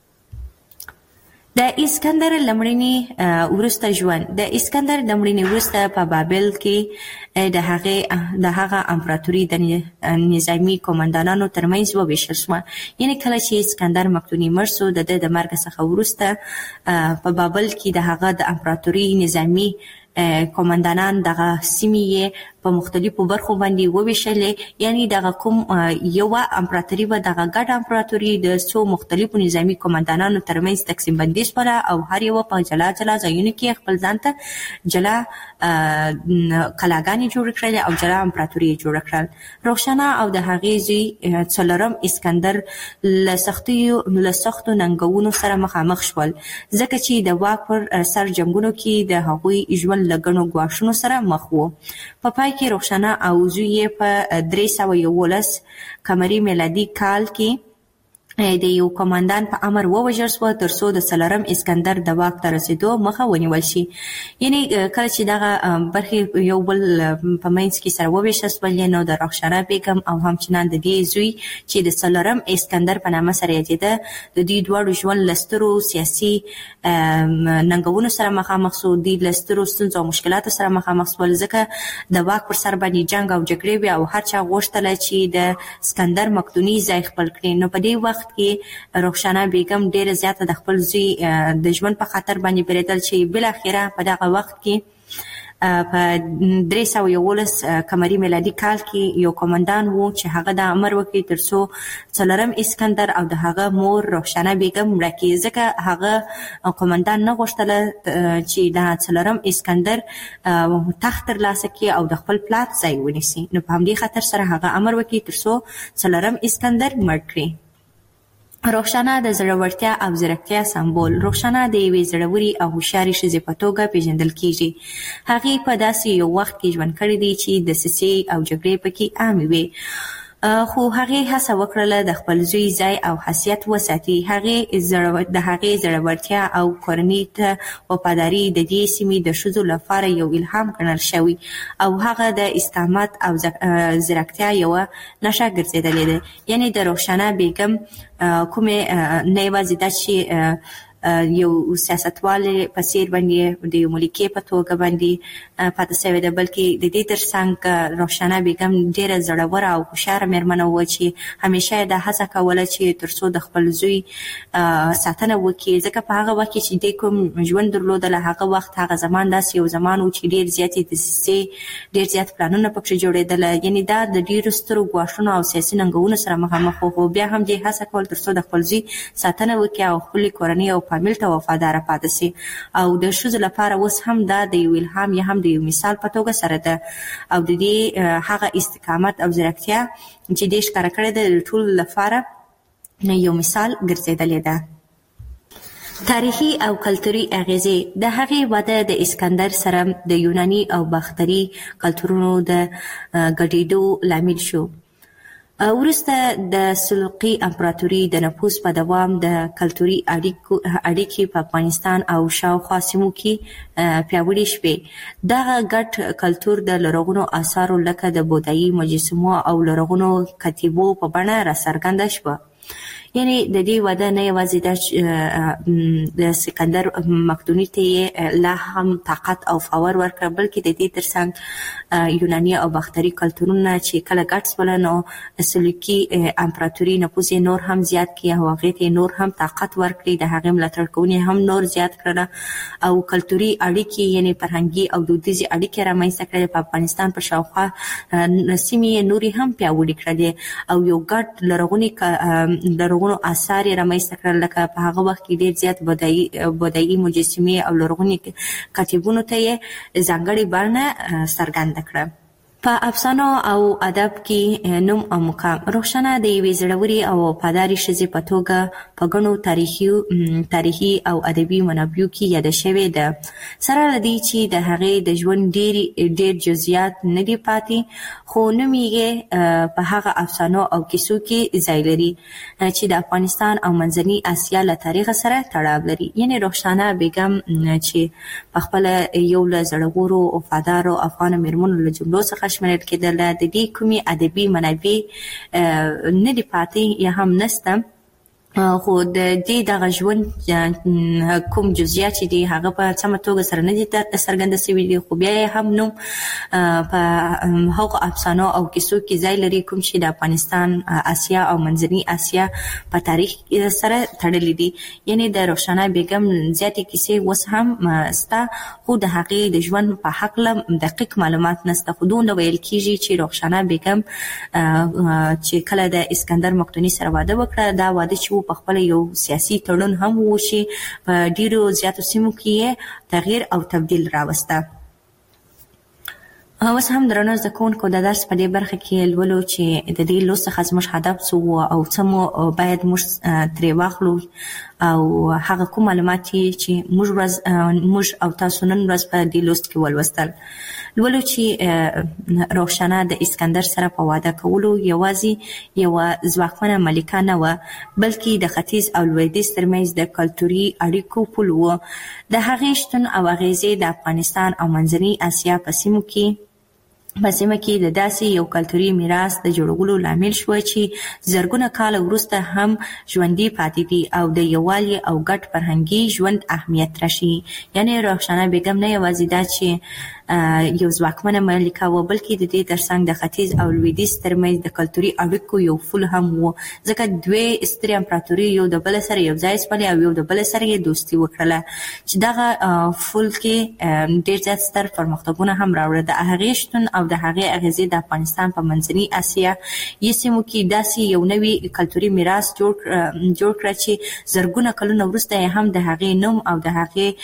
د اسکندر لمړني وروسته ژوند د اسکندر لمړني وروسته په بابل کې د هغې د هغه امپراتوري د نظامي قومندانانو ترمنځ وویشل شوه. یعنې کله چې اسکندر مقدوني مړ شو د ده د مرګ څخه وروسته په بابل کې د هغه د امپراتوري نظامي قومندانان دغه سیمې یې په مختلفو برخو باندې وویشلې. یعنی دغه کوم یوه امپراتوري به دغه ګډ امپراتوري د څو مختلفو نظامي قومندانانو ترمنځ تقسیم بندي شوله او هر یوه په جلا جلا ځایونو کې خپل ځان ته جلا کلاګانې جوړې کړلې او جلا امپراتوري یې جوړه کړل. رخسانه او د هغې زوی څلورم اسکندر له سختیو له سختو ننګونو سره مخامخ شول ځکه چې د واک پر سر جنګونو کې د هغوی ژوند له ګڼو ګواښونو سره مخ و. په پای کې رخسانه او زوی یې په درې سوه یولس قمري میلادي کال کې د یو قومندان په امر ووژل شوه تر څو د څلورم اسکندر د واک ته رسېدو مخه ونیول شي. یعنې کله چې دغه برخې یو بل په منځ کې سره وویشل شولې نو د رخسانه بیګم او همچنان د دې زوی چې د څلورم اسکندر په نامه سره یادېده د دوی دواړو ژوند له سترو سیاسي ننګونو سره مخامخ شو. دوی له سترو ستونزو او مشکلاتو سره مخامخ شول ځکه د واک پر سر باندې جنګ او جګړې وې او هر چا غوښتله چې د اسکندر مقدوني ځای خپل کړي. نو په دې وخت کې رخسانه بیګم ډیره زیاته د خپل زوی د ژوند په خاطر باندې بیریدل چې بالاخره په دغه وخت کې په درې سوه یولس قمري میلادي کال کې یو قومندان و چې هغه د امر وکړي تر څو څلورم اسکندر او د هغه مور رخسانه بیګم مړه کړي ځکه هغه قومندان نه غوښتله چې د څلورم اسکندر تخت ترلاسه کړي او د خپل پلار ځای ونیسي. نو په همدې خاطر سره هغه امر وکړي تر څو څلورم اسکندر مړ کړي. رخسانه د زړورتیا او ځیرکتیا سمبول. رخسانه د یوې زړورې او هوښیارې ښځې په توګه پیژندل کیږي. هغې په داسې یو وخت کې ژوند کړی دی چې دسیسې او جګړې پکې عامې وې خو هغې هڅه وکړله د خپل زوی ځای او حیثیت وساتي. هغې د هغې زړورتیا او کورنۍ ته وفاداري د دې سیمې د ښځو لپاره یو الهام ګڼل شوی او هغه د استقامت او ځیرکتیا یوه نښه ګرځېدلې ده. یعنې د رخسانه بیګم کومې نه یوازې دا چې یو سیاستوال په څیر باندې د یو ملکې په توګه باندې پاتې شوې ده بلکې د دې ترڅنګ رخسانه بیګم ډېره زړوره او هوښیاره مېرمنه وه چې همیشه یې دا هڅه کوله چې تر څو د خپل زوی ساتنه وکړي ځکه په هغه وخت کې چې دی کوم ژوند درلودله هغه وخت هغه زمان داسې یو زمان و چې ډېر زیاتې دسیسې ډېر زیات پلانونه پکښې جوړېدله. یعنې دا د ډېرو سترو ګواښونو او سیاسي ننګونو سره مخامخ و خو بیا هم دې هڅه کول تر څو د خپل زوی ساتنه وکړي او خپلې کورنۍ او فامیل ته وفاداره پاتې شي. او د ښځو لپاره اوس هم دا د یو الهام یا هم د یو مثال په توګه سره ده او د دې هغه استقامت او ځیرکتیا چې دې ښکاره کړې ده د ټولو لپاره یو مثال ګرځېدلې ده. تاریخي او کلتوري اغیزې. د هغې وده د اسکندر سره د یوناني او باختري کلتورونو د ګډېدو لامل شو. وروسته د سلجوقي امپراتوري د نفوذ په دوام د کلتوري اړیکې په افغانستان او شاوخوا سیمو کې پیاوړې شوې. دغه ګډ کلتور د لرغونو آثارو لکه د بودایي مجسمو او لرغونو کتیبو په بڼه راڅرګنده شوه. یعنی د دې واده نه یوازې د د سکندر مقدوني ته لا هم طاقت او فاور ورکړ، بلکې د دې ترڅنګ یوناني او باختري کلتورونه چې کله ګډ شول نو سلوکي امپراتوري نفوذ نور هم زیات کړ او هغه ته نور هم طاقت ورکړي، د هغه ملاتړ کوونکي هم نور زیات کړل او کلتوري اړیکې یعنی فرهنګي او دودیزي اړیکې رامنځته کړې. په افغانستان په شاوخوا سیمې نوري هم پیاوړي کړل او یو ګډ لرغونی لرغونو آثار رامنځته کړل، لکه په هغه وخت کې ډېر زیات بودایي بودایي مجسمې او لرغوني کتیبونو ته یې ځانګړې بڼه څرګنده کړه. په افسانو او ادب کې نوم او مقام روښانه د یوې زړورې او وفادارې ښځې په توګه په ګڼو تاریخي تاریخي او ادبي منابعو کې یاده شوې ده، سره له دې چې د هغې د ژوند ډېر ډېر جزئیات نه دي پاتې، خو نوم یې په هغه افسانو او کیسو کې ځای لري چې د افغانستان او منځني اسیا له تاریخ سره تړاو لري. یعنې روښانه بیګم چې په خپله یو له زړورو وفادارو افغانو مېرمنو له جملو څخه شمېرل کېدله، د دې کومې ادبي منابع نه دي پاتې یا هم نشته، خو د دې دغه ژوند کوم جزئیات چې دي هغه په سمه توګه سره نه دي څرګنده شوي دي، خو بیا یې هم نوم په هغو افسانو او کیسو کې ځای لري کوم چې د افغانستان، اسیا او منځني اسیا په تاریخ سره تړلي دي. یعنې د روښانه بیګم زیاتې کیسې اوس هم شته، خو د هغې د ژوند په هکله دقیق معلومات نشته، خو دومره ویل کېږي چې روښانه بیګم چې کله د اسکندر مقدوني سره واده وکړه، دا واده چې په خپل یو سیاسي تړون هم وشي، په ډیرو زیاتو سیمو کې تغییر او تبدیل راوسته. اوس هم درنو زده کوونکو د درس په دې برخه کې لولو چې د دې لوست څخه زموږ هدف څه و او څه مو باید موږ ترې واخلو او هغه کوم معلومات چې موږ ورځ موږ او تاسو نن ورځ په دې لوست کې ولوستل. لولو چې روښانه د اسکندر سره په واده کولو یوازې یوه ځواکمنه ملکه نه وه، بلکې د ختیځ او لویدیځ ترمنځ د کلتوري اړیکو پل و. د هغې شتون او اغیزې د افغانستان او منځني اسیا په سیمو کې په سیمه کې د داسې یو کلتوري میراث د جوړولو لامل شوه چې زرګونه کاله وروسته هم ژوندي پاتې دي او د یووالي او ګډ فرهنګي ژوند اهمیت راشي. یعنې روښانه بیګم نه یوازې دا چې یو ځواکمنه ملکه وه، بلکې د دې ترڅنګ د ختیځ او لویدیځ ترمنځ د کلتوري اړیکو یو پل هم و، ځکه دوې سترې امپراتورۍ یو د بل سره یو ځای شولې او یو د بل سره یې دوستي وکړله چې دغه پل کې ډېر زیات ستر پرمختګونه هم راوړل. د هغې شتون او د هغې اغیزې د افغانستان په منځني اسیا یې سیمو کې داسې یو نوی کلتوري میراث جوړ جوړ کړه چې زرګونه کلونه وروسته یې هم د هغې نوم او د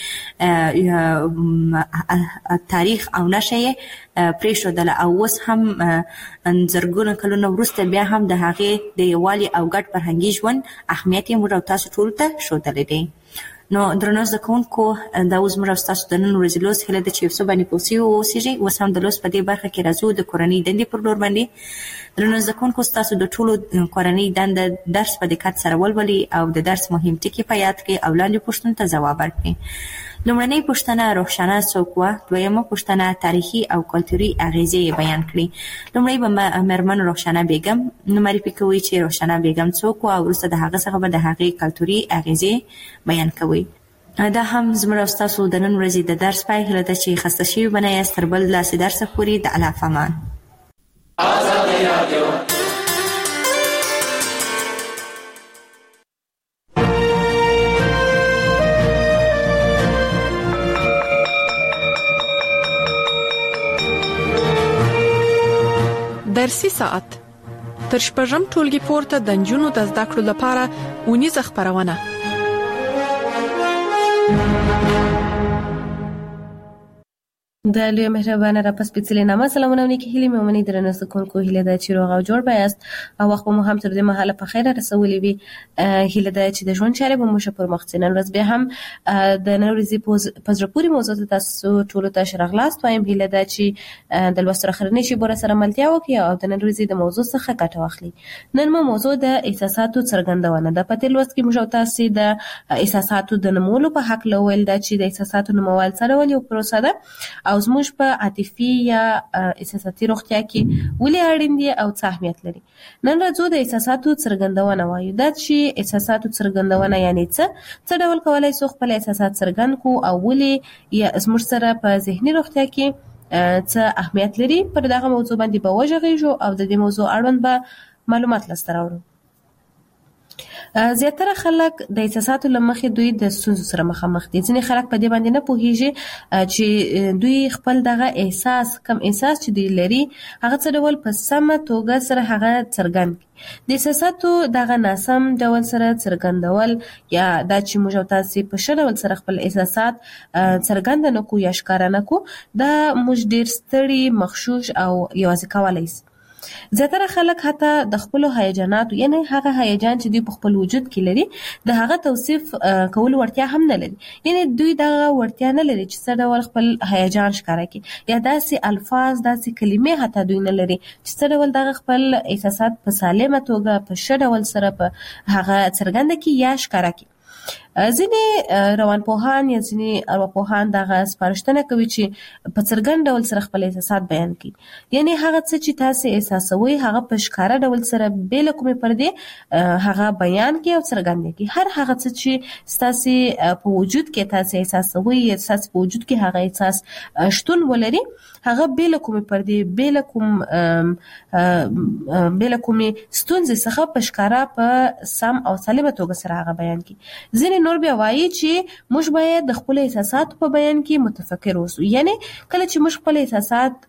هغې تاریخ او نشه یې پرېښودله او اوس هم زرګونه کلونه وروسته بیا هم د هغې د یووالي او ګډ فرهنګي ژوند اهمیت یې موږ او تاسو ټولو ته ښودلی دی. نو درنو زده کوونکو، دا اوس موږ او ستاسو د نن ورځې لوست هیله ده چې یو څه باندې پوه شوي واوسېږئ. اوس هم د لوست په دې برخه کې راځو د کورنۍ دندې پر لور باندې. درنو زده کوونکو، ستاسو د ټولو کورنۍ دنده درس په دقت سره ولولئ او د درس مهم ټکي په یاد کړئ او لاندې پوښتنو ته ځواب ورکړئ. لومړنۍ پوښتنه روښانه څوک وه؟ دویمه پوښتنه تاریخي او کلتوري اغیزې یې بیان کړي. لومړی به مېرمن روښانه بیګم معرفي کوئ چې روښانه بیګم څوک وه او وروسته د هغه څخه به د هغې کلتوري اغیزې بیان کوئ. دا هم زموږ او ستاسو د نن ورځې د درس پای هیله ده چې خسته شوي به نه یاست. تر بل داسې درسه پورې د الله په امان. ازادي راډیو درسي ساعت تر شپږم ټولګي پورته د نجونو د زده کړو لپاره اونیزه خبرونه. د لوی مهربانه را پس سپېڅلې نامه سلامونه او نیکې هیلې مې ومنئ. درنو زده کوونکو، هیله ده چې روغ او جوړ به یاست او وخت مو هم تر دې مهاله په خیر رسولی وي. هیله ده چې د ژوند چارې به مو ښه پر مخ ځي. نن ورځ بیا هم د نن ورځې په زړه پورې موضوع ته تاسو ټولو ته ښه راغلاست وایم. هیله ده چې د لوست اخرنۍ شیبو سره ملتیا وکړئ او د نن ورځې د موضوع څخه ګټه واخلئ. نن مو موضوع د احساساتو څرګندونه ده. په تېر لوست کې موږ تاسو د احساساتو د نومولو په حق لویل ده چې د احساساتو نومول څه ډول یو پروسه ده او او زموږ په عاطفي یا احساساتي روغتیا کې ولې اړین دي او څه اهمیت لري. نن راځو د احساساتو څرګندونه وایو. دا چې احساساتو څرګندونه یعنی څه څه ډول کولای شو خپل احساسات څرګند کو او ولې یا زموږ سره په ذهني روغتیا کې څه اهمیت لري. پر دغه موضوع باندې به وژغېږو او د دې موضوع اړوند به معلومات لاسته راوړو. زیاتره خلک د احساساتو لمخې دوی د ستونزو سره مخامخ دي. ځینې خلک په دې باندې نه پوهیږي چې دوی خپل دغه احساس کم احساس چې دوی لري هغه څه ډول په سمه توګه سره هغه څرګند کړي. د احساساتو دغه ناسم ډول سره څرګندول یا دا چې موږ او تاسو په ښه ډول سره خپل احساسات څرګند نه کوو یا ښکاره نه کوو دا موږ ډیر ستړي مغشوش او یوازې کولای شي. زیاتره خلک حتی د خپل هیجاناتو یعنی هغه هیجان چې دوی په خپل وجود کې لري د هغه توصیف کول ورتیا هم نه لري. یعنی دوی دغه ورتیا نه لري چې څه ډول خپل هیجان ښکاره کړي یا داسې الفاظ داسې کلمې حتی دوی نه لري چې څه ډول دغه خپل احساسات په سالمه توګه په ښه ډول سره په هغه څرګند کړي یا ښکاره کړي. ځینې روانپوهان یا ځینې ارواپوهان دغه سپارښتنه کوي چې په څرګند ډول سره خپل احساسات بیان کړي. یعنی هغه څه چې تاسو احساسوي هغه په ښکاره ډول سره بې له کومې پردې هغه بیان کړي او څرګند کړي. هر هغه څه چې تاسو په وجود کې تاسو احساسوي یا تاسو په وجود کې هغه احساس شتون ولري هغه بې له کومې پردې بې له کوم بې له کومې ستونزې څخه په ښکاره په سم او سالمه توګه سره هغه بیان کړي. ځینې نور بیا وایي چې موږ باید د خپل احساساتو په بیان کې متفکر اوسو. یعنی کله چې موږ خپل احساسات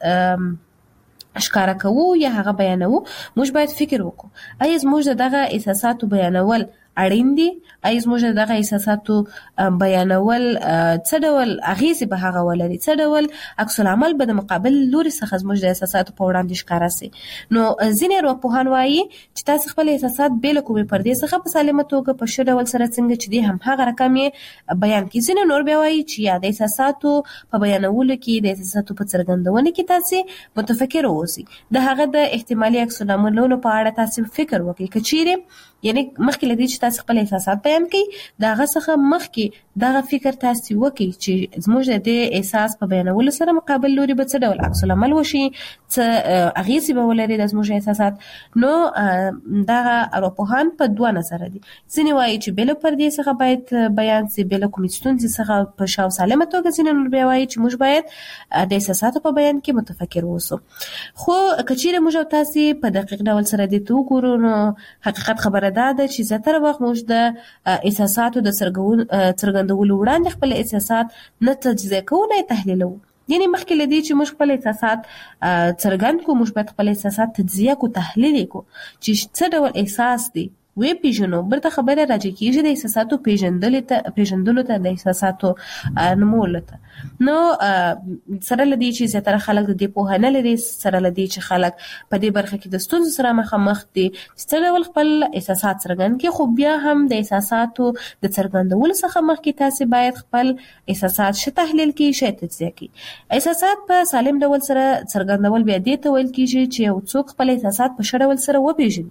ښکاره کوو یا هغه بیانوو موږ باید فکر وکړو آیا زموږ دغه احساساتو بیانول اړین دي؟ آیا زموږ دغه احساساتو بیانول څه ډول اغیزې به هغه ولري؟ څه ډول عکس العمل به د مقابل لوري څخه زموږ د احساساتو په وړاندې ښکاره سي؟ نو ځینې ارواپوهان وایي چې تاسو خپل احساسات بې له کومې پردې څخه په سالمه توګه په ښه ډول سره څنګه چې دي هم هغه رقم یې بیان کړي. ځینې نور بیا وایي چې یا د احساساتو په بیانولو کې د احساساتو په څرګندونه کې تاسو متفکر اوسئ. د هغه د احتمالي عکس العملونو په اړه تاسو فکر وکړئ. که چیرې یعنی مخکې لدی چې تاسو خپل احساسات بیان کړئ دا هغه څخه مخکې دغه فکر تاسو وکړئ چې زموږ د احساس په بیانولو سره مقابل لوري به څه ډول عکس العمل وشي څه اغیزې به ولري د زموږ احساسات. نو دغه ارواپوهان په دوه نظر دي. ځینې وایي چې بې له پردې څخه باید بیان سي بې له کومې ستونزې څخه په ښه او سالمه توګه. ځینې نور بیا وایي چې موږ باید د احساساتو په بیان کې متفکر اوسو. خو که چیرې موږ او تاسو په دقیق ډول سره دې ته وګورو نو حقیقت خبره دا ده چې زیاتره وخت موږ د احساساتو د څرګندولو وړاندې خپل احساسات نه تجزیه کوو نه تحلیلوو. یعنی مخکې لدی چې موږ خپل احساسات څرګند کوو موږ باید خپل احساسات تجزیه کو تحلیل کو چې څه ډول احساس دی وی پیژنو. برته خبره راځي کېږي د احساساتو پیژندل ته پیژندلو ته د احساساتو نمول ته. نو سره لدی چې زیاتره خلک د دې په نه لري سره لدی چې خلک په دې برخه کې د ستونزو سره مخامخ دي چې ډول خپل احساسات څرګند کړي. خو بیا هم د احساساتو د څرګندولو څخه مخکې تاسو باید خپل احساسات ش تحلیل کړئ ش تجزیه کړئ. احساسات په سالم ډول سره څرګندول بیا دې ته ویل کېږي چې یو څوک خپل احساسات په ښه ډول سره وپیژني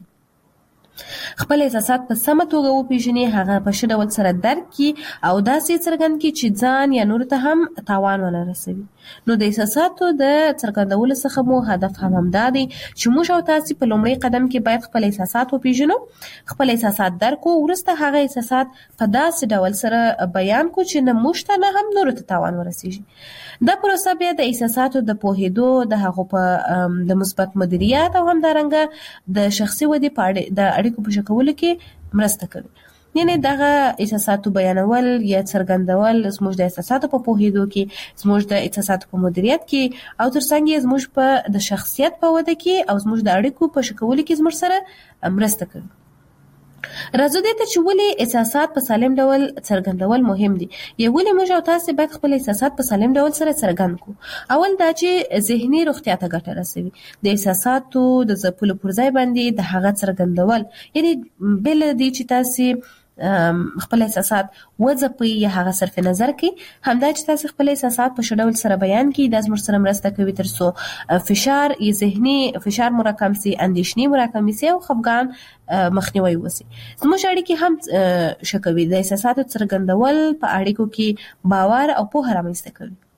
خپل احساسات په سمه توګه وپیژني هغه په ښه ډول سره درک کړي او داسې څرګند کړي چې ځان یا نور ته هم تاوان ونه رسوي. نو د احساساتو د څرګندولو څخه مو هدف هم همدا دی چې موږ او تاسو په لومړي قدم کې باید خپل احساسات وپیژنو خپل احساسات درک کړو وروسته هغه احساسات په داسې ډول سره بیان کړو چې نه موږ ته نه هم نور ته تاوان ورسیږي. دا پروسه بیا د احساساتو د پوهېدو د هغو په د مثبت مدیریت او همدارنګه د شخصي ودې په اړه د اړیکو په ښه کولو کې مرسته کوي. یعنی دغه احساساتو بیانول یا څرګندول زموږ د احساساتو په پوهېدو کې زموږ د احساساتو په مدیریت کې او ترڅنګ یې زموږ په د شخصیت په وده کې او زموږ د اړیکو په ښه کولو کې زموږ سره مرسته کوي. راځو دې ته چې ولې احساسات په سالم ډول څرګندول مهم دي یا ولې موږ او تاسو باید خپل احساسات په سالم ډول سره څرګند کړو. اول دا چې ذهني روغتیا ته ګټه رسوي. د احساساتو د ځپلو پر ځای باندې د هغه څرګندول یعنی بل دې چې تاسو خپل احساسات وځپي یا هغه صرف نظر کې همدا چې تاسو خپل احساسات په ښه ډول سره بیان کړئ د زموږ سره مرسته کوي ترڅو فشار یا ذهني فشار مراکم سي اندېښنې مراکم سي او خفګان مخنیوي وسی. زموږ اړیکې هم ښه کوي. د احساساتو څرګندول په اړیکو کې باور او پوهه رامنځته کوي.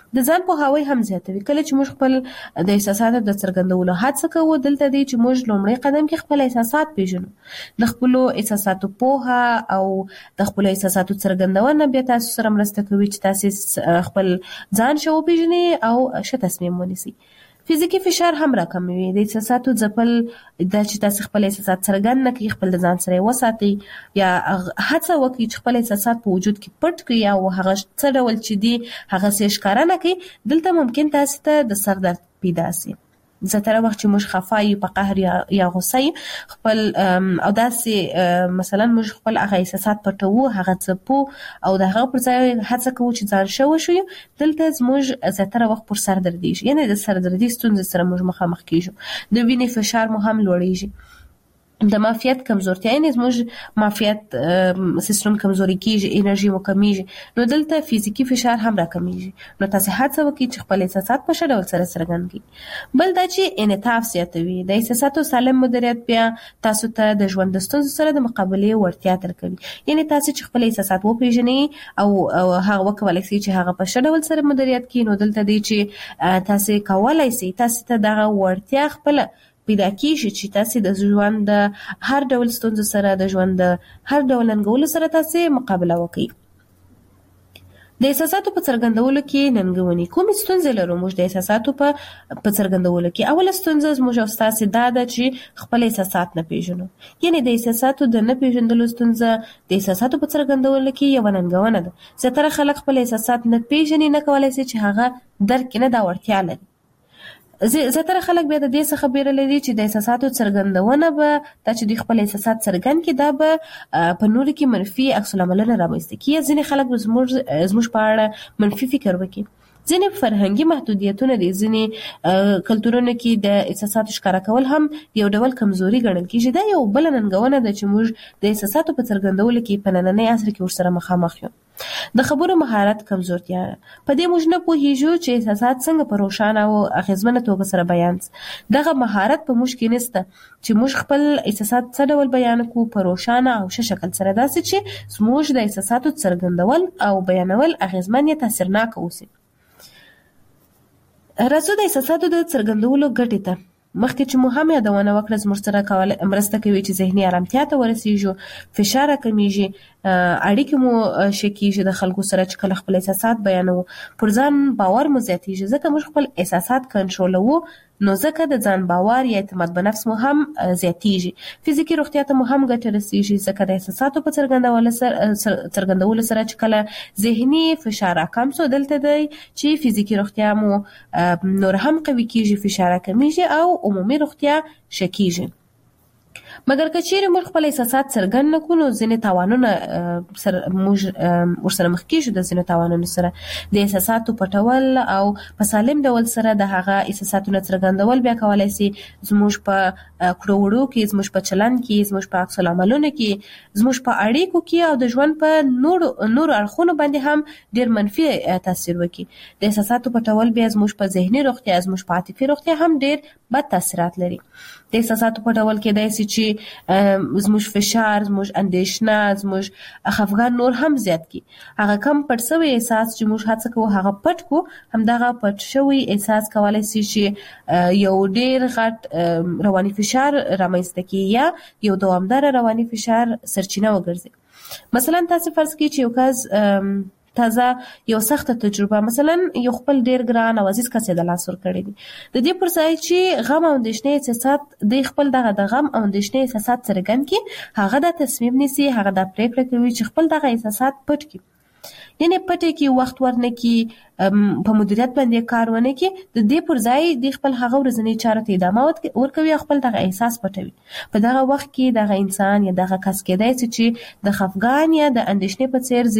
د ځان پوهاوی هم زیاتوي. کله چې موږ خپل د احساساتو د څرګندولو هڅه کوو، دلته دی چې موږ لومړی قدم کې خپل احساسات پیژنو. د خپل احساساتو پوهه او د خپل احساساتو څرګندونه بیا تاسو سره مرسته کوي چې تاسو خپل ځان شو پیژنئ او ښه تصمیم ونیسئ. فزیکی فشار هم راکموي. د احساساتو ځپل د چې تاسو خپل احساسات څرګند نه کړئ، خپل ځان سره وساتئ یا هڅه وکړئ چې خپل احساسات په وجود کې پټ کړئ او هغه څه ډول چې دی هغه څه ښکاره نه کړئ. دلته ممکن تاسو ته د سر درد پیدا شي. زیاتره وخت چې موږ خفه یو، په قهر یا یا غوسه خپل او داسې مثلا موږ خپل هغه احساسات پټوو، هغه څپو او د هغه پر ځای هڅه کوو چې ځان ښه وښیو. دلته زموږ زیاتره وخت پر سر دردیږي، یعنې د سر دردي ستونزې سره موږ مخامخ کیږو. د وینې فشار مو هم لوړیږي. د معافیت کمزورتیا، یعنې زموږ معافیت سیستم کمزوري کیږي، انرژي مو کمیږي. نو دلته فزیکی فشار هم راکمیږي. نو تاسو هڅه وکړئ چې خپل احساسات په ښه ډول سره څرګند کړئ. بل دا چې انعطاف زیاتوي. د احساساتو سالم مدیریت بیا تاسو ته د ژوند د ستونزو سره د مقابلې وړتیا درکوي. یعنې تاسو چې خپل احساسات وپیژنئ او هغه وکولای شئ چې هغه په ښه ډول سره مدیریت کړئ، نو دلته دی چې تاسو کولای شئ تاسو ته دغه وړتیا خپل پیدا کیږي چې تاسو د ژوند د هر ډول ستونزو سره، د ژوند د هر ډول ننګولو سره تاسو مقابله وکړئ. د احساساتو په څرګندولو کې ننګونی کوم ستونزې لرو؟ موږ د احساساتو په په څرګندولو کې اوله ستونزه موږ او تاسو دا ده چې خپل احساسات نه پیژنو. یعنې د احساساتو د نه پیژندلو ستونزه د احساساتو په څرګندولو کې یو ننګونه ده. زیاتره خلک خپل احساسات نه پیژني، نه کولای شي چې هغه درک نه دا وړتیا لري. زیاتره خلک بیا د دې څخه بیره لري چې د احساساتو څرګندونه به دا چې د خپل احساسات څرګند کړي دا به په نورو کې منفي عکس العملونه رامنځته کړي. ځینې خلک به زموږ زموږ په اړه منفي فکر وکړي. ځینې فرهنګي محدودیتونه دي، ځینې کلتورونو کې د احساساتو ښکاره کول هم یو ډول کمزوري ګڼل کېږي. دا یو بل ننګونه ده چې موږ د احساساتو په څرګندولو کې په نننۍ عصر کې ورسره مخامخ یو. د خبرو مهارت کمزورتیا. په دې موږ نه پوهیږو چې احساسات څنګه په روښانه او اغیزمنه توګه سره بیان شي. دغه مهارت په موږ کې نشته چې موږ خپل احساسات څه ډول بیان کړو په روښانه او ښه شکل سره، داسې چې زموږ د احساساتو څرګندول او بیانول اغیزمن یا تاثیرناک اوسي. راځو د احساساتو د څرګندولو ګټې ته. مخکې چې مو هم یادونه وکړه، زموږ سره کول مرسته کوي چې ذهني آرامتیا ته ورسیږو، فشار کمیږي، اړیکې مو ښه کیږي د خلکو سره چې کله خپل احساسات بیانوو، پر ځان باور مو زیاتیږي. ځکه موږ خپل احساسات کنټرولوو، نو ځکه د ځان باور یا اعتماد په نفس مو هم زیاتیږي. فزیکی روغتیا ته مو هم ګټه رسیږي، ځکه د احساساتو په څرګندولو سره څرګندولو سره چې کله ذهني فشار کم شو، دلته دی چې فزیکی روغتیا مو نور هم قوي کیږي، فشار کمیږي او عمومي روغتیا ښه کیږي. مګر که چیرې موږ خپل احساسات څرګند نه کړو، نو ځینې تاوانونه سره موږ ورسره مخ کیږو. د ځینو تاوانونو سره د احساساتو پټول او په سالم ډول سره د هغه احساساتو نه څرګندول بیا کولای شي زموږ په کړو وړو کې، زموږ په چلند کې، زموږ په عکس العملونو کې، زموږ په اړیکو کې او د ژوند په نورو نورو اړخونو باندې هم ډیر منفي تاثیر وکړي. د احساساتو پټول بیا زموږ په ذهني روغتیا، زموږ په عاطفي روغتیا هم ډیر بد تاثیرات لري. د احساساتو پټول کېدای شي چې زموږ فشار، زموږ اندېښنه، زموږ خفګان نور هم زیات کړي. هغه کم پټ شوی احساس چې موږ هڅه کوو هغه پټ کړو، همدغه پټ شوی احساس کولای شي چې یو ډیر غټ رواني فشار رامنځته کړي یا یو دوامدار رواني فشار سرچینه وګرځي. مثلا تاسو فرض کړئ چې یو کس تازه یو سخته تجربه، مثلا یو خپل ډیر ګران او عزیز کس د لاس ور کړی دي، د دې پر ځای چې غم او اندېښنې احساسات د خپل دغه د غم او اندېښنې احساسات څرګند کړي، هغه د تصمیم نیسي، هغه د پریکړه کوي چې خپل دغه احساسات پټ کړي. یعنې پټې کې وخت ورنه کې، په مدیریت باندې کار ونه کې، د دې پر ځای د خپل هغه ورځنی چارو ته ادامه ورکوي او خپل دغه احساس پټوي. په دغه وخت کې دغه انسان یا دغه کس کېدای شي چې د خفګان یا د اندېښنې په څیر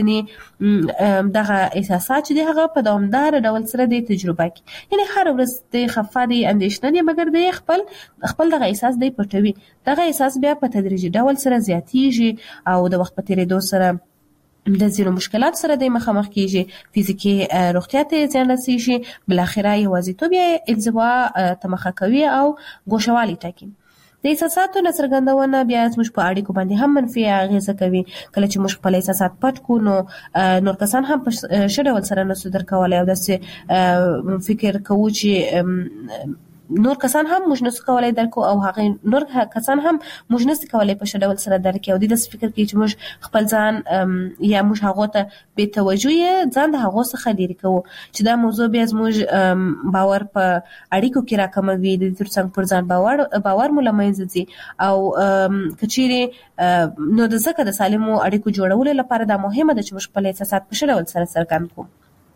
ځینې دغه احساسات چې هغه په دوامدار ډول سره د تجربه کوي. یعنې هر ورځ د خفه دي، اندېښنه دي، مګر د خپل خپل دغه احساس دی پټوي. دغه احساس بیا په تدریجي ډول سره زیاتیږي او د وخت په تیریدو سره د ځینو مشکلات سره د مخامخ کیږي، فزیکی روغتیا ته زیان رسیږي، بل اخره یوازیتوب یا انزوا ته مخه کوي او ګوښوالي ټاکي. د احساساتو نڅرګندونه بیا زموږ په اړیکو باندې هم منفي اغیزه کوي. کله چې موږ خپل احساسات پټ کو نو نور کسان هم په ښه ډول سره نشو درکولای او داسې فکر کوو چې نور کسان هم موږ نشو کولای درکو او هغه نور کسان هم موږ نشو کولای په ښه ډول سره درکو او د دې فکر کوي چې موږ خپل ځان یا موږ هغه ته بې توجهي ځان د هغه څخه لري کوو چې دا موضوع بیا زموږ باور په اړیکو کې راکموي. د دې ترڅنګ پر ځان باور باور مو لمنځه ځي او کچيري نو د ځکه د سالمو اړیکو جوړولو لپاره دا مهمه ده چې موږ خپل احساسات په ښه ډول سره څرګند کړو.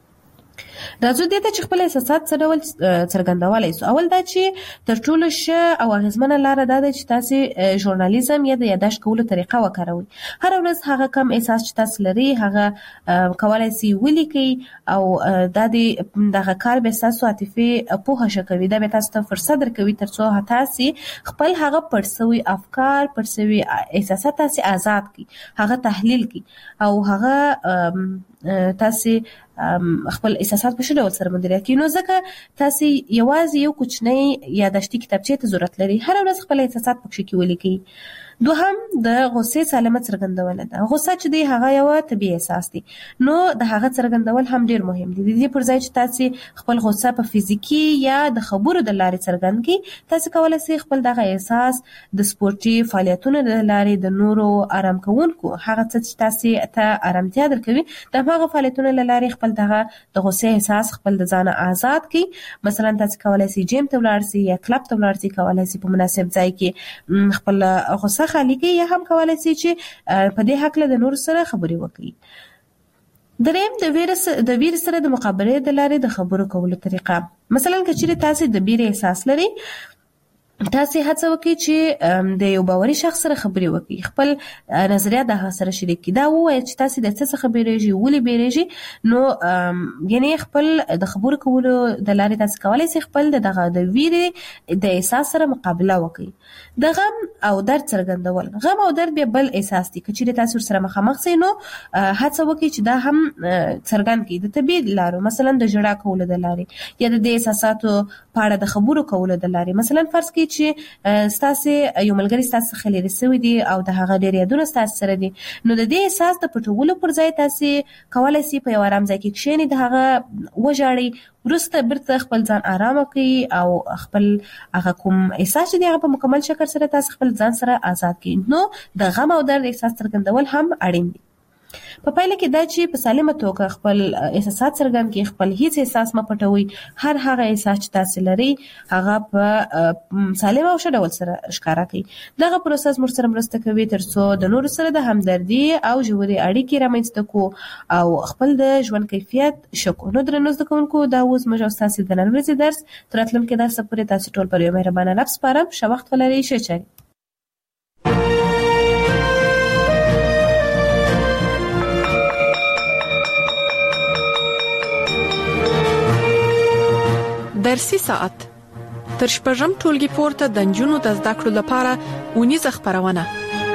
راځو دې ته چې خپل احساسات څه ډول څرګندولای شو. اول دا چې تر ټولو ښه او اغیزمنه لاره دا ده چې تاسو ژورنالیزم یا د یادښت کولو طریقه وکاروئ. هر ورځ هغه کم احساس چې تاسو لري هغه کولای شئ ولیکئ او دا د دغه کار به تاسو عاطفي پوهه شکوي. دا به تاسو ته فرصت درکوي ترڅو تاسو خپل هغه پرسوي افکار پرسوي احساسات تاسو آزاد کړئ، هغه تحلیل کړئ او هغه تاسو خپل احساسات په ښه ډول سره مدیریت کړئ. نو ځکه تاسو یوازې یو کوچنی یادښتي کتابچې ته ضرورت لري. هر ورځ خپل احساسات پکې کې ولیکئ. دوهم د غصې سالمه څرګندونه ده. غصه چې دی هغه یو طبيعي احساس دی، نو د هغه څرګندول هم ډیر مهم دي. د دې پر ځای چې تاسو خپل غصه په فزیکی یا د خبرو د لارې څرګند کړئ، تاسو کولای شئ خپل دغه احساس د سپورتي فعالیتونو د لارې د نورو آرام کوونکو هغه څه چې تاسو ته آرامتیا درکوي د هغه فعالیتونو د لارې خپل دغه د غصې احساس خپل د ځان آزاد کړئ. مثلا تاسو کولای شئ جیم ته ولاړ شئ یا کلب ته ولاړ شئ، کولای شئ په مناسب ځای کې خپل غصه خالی کړئ یا هم کولای شئ چې په دې حق له د نور سره خبرې وکړي. دریم د ویروس د ویروس سره د مقابله د لارې د خبرو کولو طریقه. مثلا کچېرې تاسو د بیره احساس لري، تاسو هڅه وکړئ چې د یو باوري شخص سره خبرې وکړئ، خپل نظریات د هغه سره شریک کړئ. دا ووایئ چې تاسو د څه څخه بیریږئ، ولې بیریږئ. نو یعنی خپل د خبرو کولو د لارې تاسو کولای شئ خپل دغه د ویرې د احساس سره مقابله وکړئ. د غم او درد څرګندول. غم او درد به بل احساس دي. کچېرې تاسو سره مخامخ شئ نو هڅه وکړئ چې دا هم څرګند کړئ د طبيعي لارو، مثلا د ژړا کولو د لارې یا د احساساتو په اړه د خبرو کولو د لارې. مثلا فرض کړئ چې ستاسو یو ملګری ستاسو خلیر سوي دي او د هغه ډېر یادونه ستاسو سره دي، نو د دې احساس د پټولو پر ځای تاسو کولای شئ په یو آرام ځای کې کښېنئ، د هغه وژاړئ، وروسته بیرته خپل ځان آرام کړئ او خپل هغه کوم احساس چې هغه په مکمل شکل سره تاسو خپل ځان سره آزاد کړئ. نو د غم او درد احساس څرګندول هم اړین دي. په پایله کې دا چې په سالمه توګه خپل احساسات څرګند کړئ، خپل هیڅ احساس مه پټوئ. هر هغه احساس چې تاسو لري هغه په سالمه او ښه ډول سره ښکاره کړئ. دغه پروسس موږ سره مرسته کوي ترڅو د نورو سره د همدردي او ژورې اړیکې رامنځته کړو او خپل د ژوند کیفیت ښه کړو. نو درنو زده کوونکو، دا اوس موږ او ستاسو د نن ورځې درس تر راتلونکي درس پورې تاسو ټول پر یو مهربانه رب سپارم. ښه وخت ولرئ. ښه چارې. درسي ساعت تر شپږم ټولګي پورته د نجونو د زده کړو لپاره اونیزه خبرونه.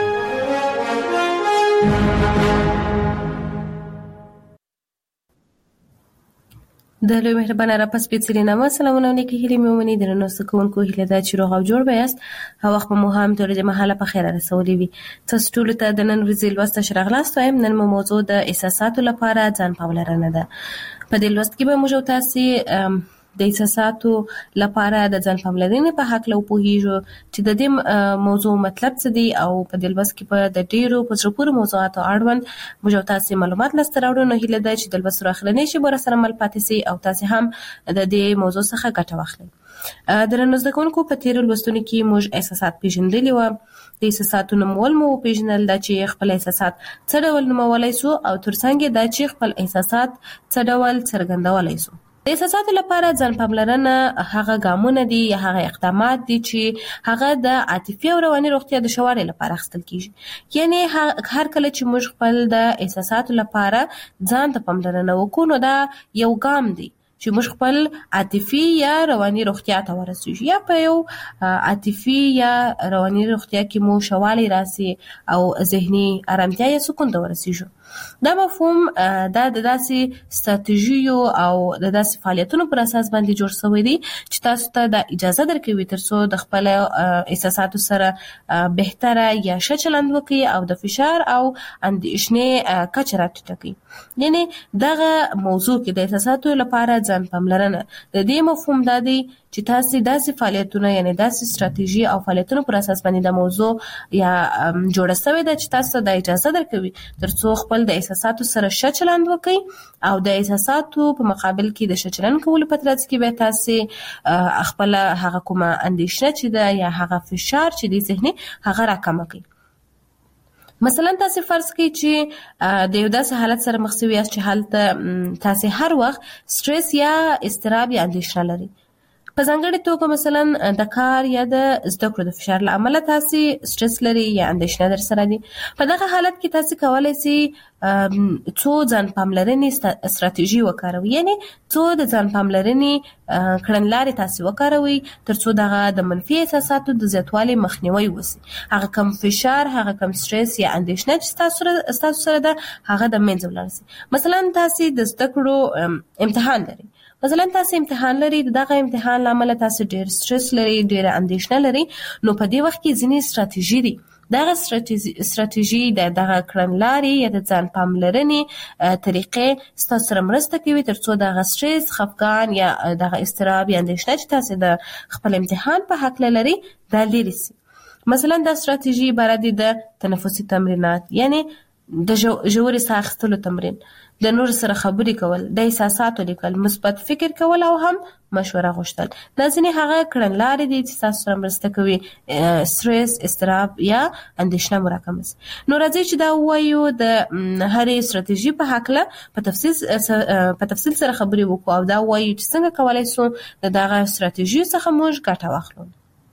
د لوی مهربانه را پس پیڅلی نامه سلامونه نیکی هیلې مې ومني. درنو زده کوونکو، هیله ده چې روغ او جوړ به یاست. هغه وخت به مو هم تر دې مهاله په خیر رسولې وي. تاسو ټولو ته د نن ورځې لوست ته راغلاست. وایم نن مو موضوع د احساساتو لپاره ځان پاملرنه ده. په دې لوست کې به موږ تاسو د احساساتو لپاره د ځان پاملرنې په حق له پوهیږو چې د دې موضوع مطلب څه دی او په دې لوست کې په د ډیرو په زړه پورې موضوعاتو اړوند موږ تاسو معلومات لاسته راوړو. نو هیله ده چې د لوست سره اخرنی شي بر سره مل پاتې سي او تاسو هم د دې موضوع څخه ګټه واخلئ. درنو زده کوونکو، په تیر لوستونو کې موږ احساسات پیژندلي و. د احساساتو نومول مو پیژنل دا چې خپل احساسات څه ډول نومولای سو او ترڅنګ دا چې خپل احساسات څه ډول څرګندولای سو. د احساساتو لپاره ځان پاملرنه هغه ګامونه دي یا هغه اقدامات دي چې هغه د عاطفي او رواني روغتیا د ښه والي لپاره اخیستل کیږي. یعنی هر کله چې موږ خپل د احساساتو لپاره ځان ته پاملرنه وکړو نو دا یو ګام دی چې موږ خپل عاطفي یا رواني روغتیا ته ورسیږو، یا په یو عاطفي یا رواني روغتیا کې مو ښه والی راسي او ذهني آرامتیا یا سکون ته ورسیږو. دا مفهوم دا د داسې ستراتیژیو او د داسې فعالیتونو پر اساس باندې جوړ شوی دی چې تاسو ته د اجازه درکوي ترڅو د خپل احساساتو سره بهتره یا ښه چلند وکړي او د فشار او اندېښنې کچه راټیټه کړي. یعنی دغه موضوع کې د احساساتو لپاره ځان پاملرنه د دې مفهوم دا دی چې تاسو داسې فعالیتونه یعنی داسې ستراتیژي او فعالیتونو پر اساس باندې د موضوع یا جوړه شوی ده چې تاسو د اجازه درکوي ترڅو خپل د احساساتو سره ښه چلند وکړي او د احساساتو په مقابل کې د ښه چلند کولو په ترڅ کې به تاسو خپل هغه کومه اندېښنه چې ده یا هغه فشار چې دی ذهني هغه راکم کړئ. مثلا تاسو فرض کړئ چې د یو داسې حالت سره مخ شوي یاست چې حالت تاسو هر وخت سټرس یا اضطراب یا اندېښنه لري. په ځانګړي توګه مثلا د کار یا د زده کړو د فشار له امله تاسو سټرس لري یا اندېښنه در سره دي. په دغه حالت کې تاسو کولای شئ څو ځان پاملرنې ستراتیژي وکاروئ، یعنی څو د ځان پاملرنې کړنلارې تاسو وکاروئ ترڅو دغه د منفي احساساتو د زیاتوالي مخنیوي وشي. هغه کم فشار، هغه کم سټرس یا اندېښنه چې تاسو تاسو سره ده هغه د منځه ولاړ شي. مثلا تاسو د زده کړو امتحان لري، مثلا تاسو امتحان لري، دغه امتحان لامل تاسو ډیر سټرس لري، ډیر اندېښنه لري، نو په دې وخت کې ځینې ستراتیژي دي. دغه ستراتیژي د دغه کړنلارې یا د ځان پاملرنې طریقې ستاسو سره مرسته کوي ترڅو دغه سټرس، خفګان یا دغه اضطراب یا اندېښنه چې تاسو د خپل امتحان په حق لري دا لري سي. مثلا دا ستراتیژي عبارت دي د تنفسي تمرینات، یعنی د ژورې ساه اخیستلو تمرین، د نور سره خبرې کول، د احساساتو لیکل، مثبت فکر کول او هم مشوره غوښتل. دا ځینې هغه کړنلارې دي چې تاسو سره مرسته کوي سټرس، اضطراب یا اندېښنه مراکمه شي. نو راځئ چې دا ووایو د هرې ستراتیژي په هکله په تفصیل په تفصیل سره خبرې وکړو او دا ووایو چې څنګه کولی شو د دغه ستراتیژیو څخه موږ ګټه واخلو.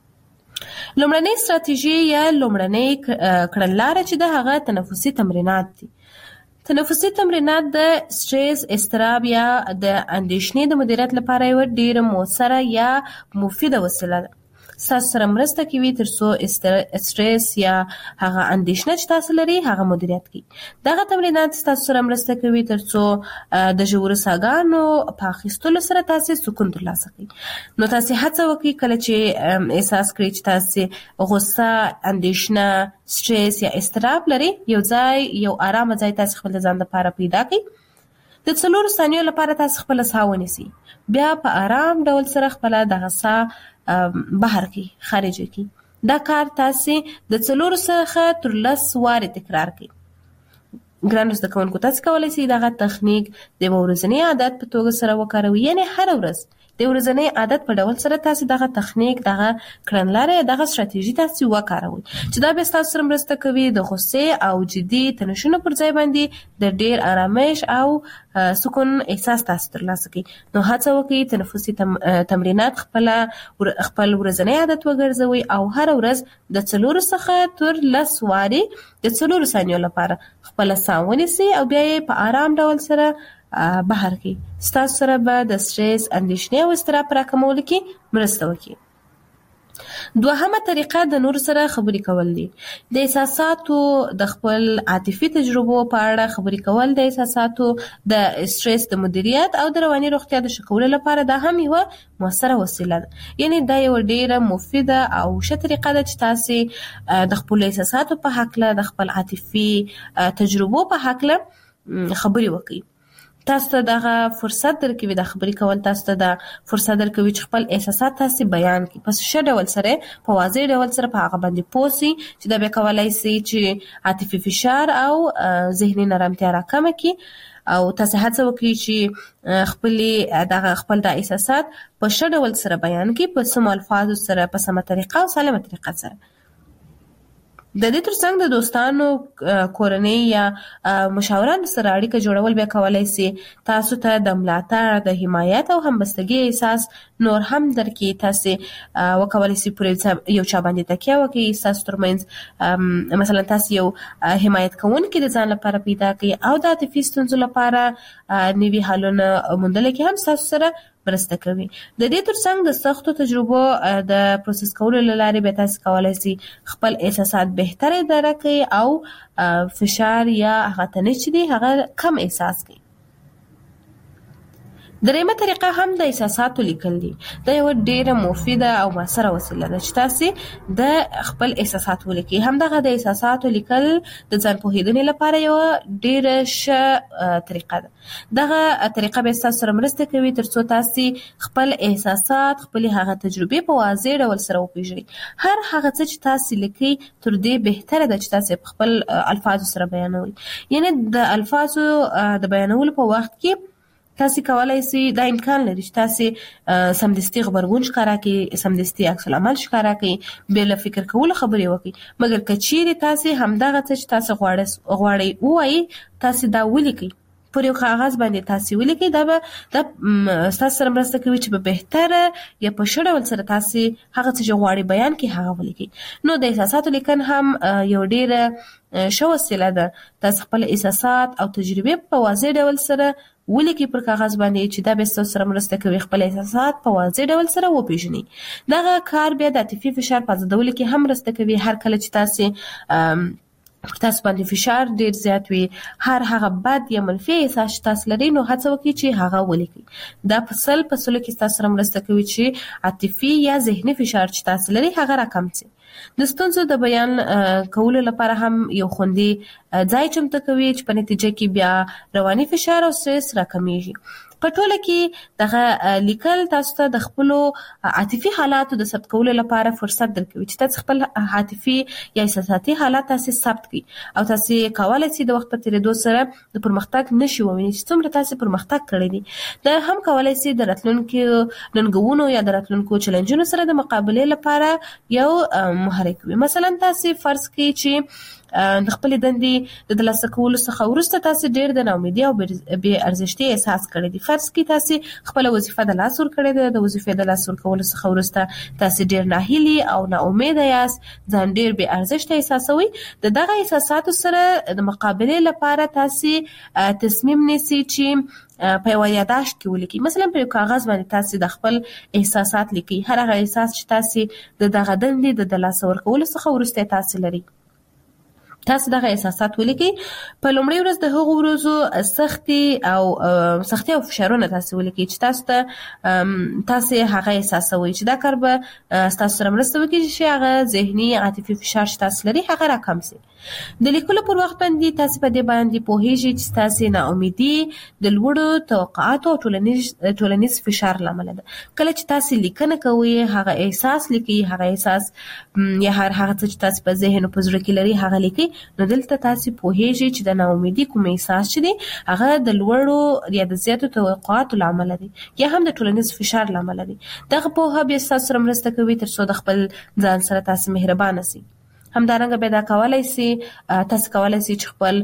لومړنۍ ستراتیژي یا لومړنۍ کړنلاره چې ده هغه تنفسي تمرینات دي. تنفسي تمرینات د سټرس، اضطراب یا د اندېښنې د مدیریت لپاره یو ډېر مؤثره یا مفیده وسیله ده. ستاسو سره مرسته کوي ترڅو سټرس یا هغه اندېښنه چې تاسو لري هغه مدیریت کړئ. دغه تمرینات ستاسو سره مرسته کوي ترڅو د ژورو ساګانو په اخیستلو سره تاسو سکون ترلاسه کړئ. نو تاسو هڅه وکړئ کله چې احساس کړئ چې تاسو غوسه، اندېښنه، سټرس یا اضطراب لري، یو ځای یو آرامه ځای تاسو خپل ځان لپاره پیدا کړئ. د څلورو ثانیو لپاره تاسو خپل ساه ونیسئ، بیا په آرام ډول سره خپل دغه ساه بهر کی خارج کی. دا کار تاسو د څلورو څخه تر لس واره تکرار کړئ. ګرانو زده کوونکو، تاسو کولی شئ دغه تخنیک د ورځني عادت په توګه سره وکاروئ، یعنی هر ورځ د ورځني عادت په ډول سره تاسو دغه تخنیک، دغه کړنلارې، دغه ستراتیژي تاسو وکاروئ چې دا به تاسو سره مرسته کوي د غوسې او جدي تنشونو پر ځای باندې د ډیر آرامش او سکون احساس تاسو ترلاسه کړئ. نو هڅه وکړئ تنفسي تم تمرینات خپل خپل ورځنی عادت وګرځوئ او هر ورځ د څلورو څخه تر لس وارې د څلورو ثانیو لپاره خپل ساه ونیسئ او بیا یې په آرام ډول سره بهر کی. ستاسو سره به د سټرس، اندېښنې او اضطراب راکمولو کې مرسته وکړي. دوهمه طریقه د نور سره خبرې کول دي. د احساساتو د خپل عاطفي تجربو په اړه خبرې کول د احساساتو د سټرس د مدیریت او د رواني روغتیا د ښه کولو لپاره دا هم یوه مؤثره وسیله ده. یعنی دا یو ډیره مفیده او ښه طریقه ده چې تاسو د خپل احساساتو په هکله، د خپل عاطفي تجربو په هکله خبرې وکړئ. تاسو ته دغه فرصت درکوي د خبرې کول، تاسو ته د فرصت درکوي چې خپل احساسات تاسو بیان کړئ په ښه ډول سره، په واضح ډول سره په هغه باندې پوه شئ چې دا به کولای شي چې عاطفي فشار او ذهني نرمتیا راکمه کړي او تاسو هڅه وکړئ چې خپل دغه خپل د احساسات په ښه ډول سره بیان کړئ، په سمو الفاظو سره، په سمه طریقه او سالمه طریقه سره. د دې ترڅنګ د دوستانو، کورنۍ یا مشاورانو سره اړیکه جوړول بیا کولای شي تاسو ته د ملاتړ، د حمایت او همبستګۍ احساس نور هم درکړي. تاسو وکولای شئ پر یو چا باندې تکیه وکړئ، ستاسو ترمنځ مثلا تاسو یو حمایت کوونکی د ځان لپاره پیدا کړئ او د عاطفي ستونزو لپاره نوي حلونه موندل کې هم ستاسو سره مرسته کوي. د دې ترڅنګ د سختو تجربو د پروسس کولو لپاره به تاسو کولای شئ خپل احساسات بهتر اداره کړئ او فشار یا هغه تنش چې دی هغه کم احساس کړئ. دریمه طریقه هم د احساساتو لیکل دي. دا یو ډیره مفیده او موثره وسیله ده چې تاسو د خپل احساسات ولیکئ. همدغه د احساساتو لیکل د ځان پوهیدنې لپاره یو ډیره ښه طریقه ده. دغه طریقه به تاسو سره مرسته کوي ترڅو تاسو خپل احساسات، خپل هغه تجربې په واضح ډول سره وپیژنئ. هر هغه څه چې تاسو لیکئ تر دې بهتره ده چې تاسو خپل الفاظ سره بیانوي. یعنی د الفاظو د بیانولو په وخت کې تاسو کولای شئ دا امکان لري چې تاسو سمدستي خبرګون ښکارا کړئ، سمدستي عکس العمل ښکارا کړئ، بل فکر کول خبرې وکړئ. مګر کچېرې تاسو همدغه څه چې تاسو غواړئ غواړئ وایي تاسو دا ولیکئ پر یو کاغذ باندې تاسو ولیکئ. دا به د تاسو سره مرسته کوي چې په بهتره یا په ښه ډول سره تاسو هغه څه چې غواړئ بیان کړئ هغه ولیکئ. نو د احساساتو لیکن هم یو ډیره ښه وسیله ده. تاسو خپل احساسات او تجربې په واضح ډول سره ولیکئ پر کاغذ باندې چې دا به تاسو سره مرسته کوي خپل احساسات په واضح ډول سره وپیژنئ. دغه کار بیا د عاطفي فشار په ازادولو کې هم مرسته کوي. هر کله چې تاسو تاسو باندې فشار ډیر زیات وي، هر هغه بد یا منفي احساس تاسو لري، نو هڅه وکړئ چې هغه ولیکئ. دا په سل په سلو کې تاسو سره مرسته کوي چې عاطفي یا ذهني فشار چې تاسو لري هغه راکم شي. د ستونزو د بیان کولو لپاره هم یو خوندي ځای چمتو کوي چې په نتیجه کې بیا رواني فشار او سټرس راکمیږي. په ټوله کې دغه لیکل تاسو ته د خپل عاطفي حالاتو د ثبت کولو لپاره فرصت درکوي چې تاسو خپل عاطفي یا احساساتي حالات تاسو ثبت کړئ او تاسو کولای شئ د وخت په تیریدو سره د پرمختګ نشي ووینئ چې څومره تاسو پرمختګ کړی دی. دا هم کولای شئ د راتلونکو ننګونو یا د راتلونکو چیلنجونو سره د مقابله لپاره یو محرک وي. مثلا تاسو فرض کړئ چې د خپل دندې د ترلاسه کولو څخه وروسته تاسو ډېر د ناامیدۍ او بې ارزښتۍ احساس کړی دی. فرض کړئ تاسو خپل وظیفه د لاس ور کړې ده، د وظیفې د لاس ور کولو څخه وروسته تاسو ډېر ناهیلي او ناامیده یاست، ځان ډېر بې ارزښته احساسوئ. د دغه احساساتو سره د مقابلې لپاره تاسو تصمیم نیسئ چې په یو یاداشت کې ولیکئ. مثلا په یو کاغذ باندې تاسو د خپل احساسات لیکئ، هر هغه احساس چې تاسو د دغه دندې د ترلاسه ورکولو څخه وروسته تاسو لري. تاسو دغه احساسات ولیکئ. په لومړۍ ورځ د هغو ورځو سختي او سختي او فشارونه تاسو ولیکئ چې تاسو ته تاسو هغه احساسوي چې دا کار به تاسو سره مرسته وکړي چې هغه ذهني عاطفي فشار چې تاسو لري هغه راکم شي. د لیکلو پر وخت باندې تاسو په دې باندې پوهیږئ چې تاسو ناامیدي د لوړو توقعاتو او ټولنیز ټولنیز فشار لامل ده. کله چې تاسو لیکنه کوئ هغه احساس لیکئ، هغه احساس یا هر هغه څه چې تاسو په ذهن او په زړه کې لري هغه لیکئ. نو دلته تاسو پوهیږئ چې د ناامیدي کوم احساس چې دی هغه د لوړو یا د زیاتو توقعاتو لامل دی یا هم د ټولنیز فشار لامل دی. دغه پوهه به تاسو سره مرسته کوي ترڅو د خپل ځان سره تاسو مهربانه شئ. همدارنګه به دا کولای شي تاسو کولای شئ چې خپل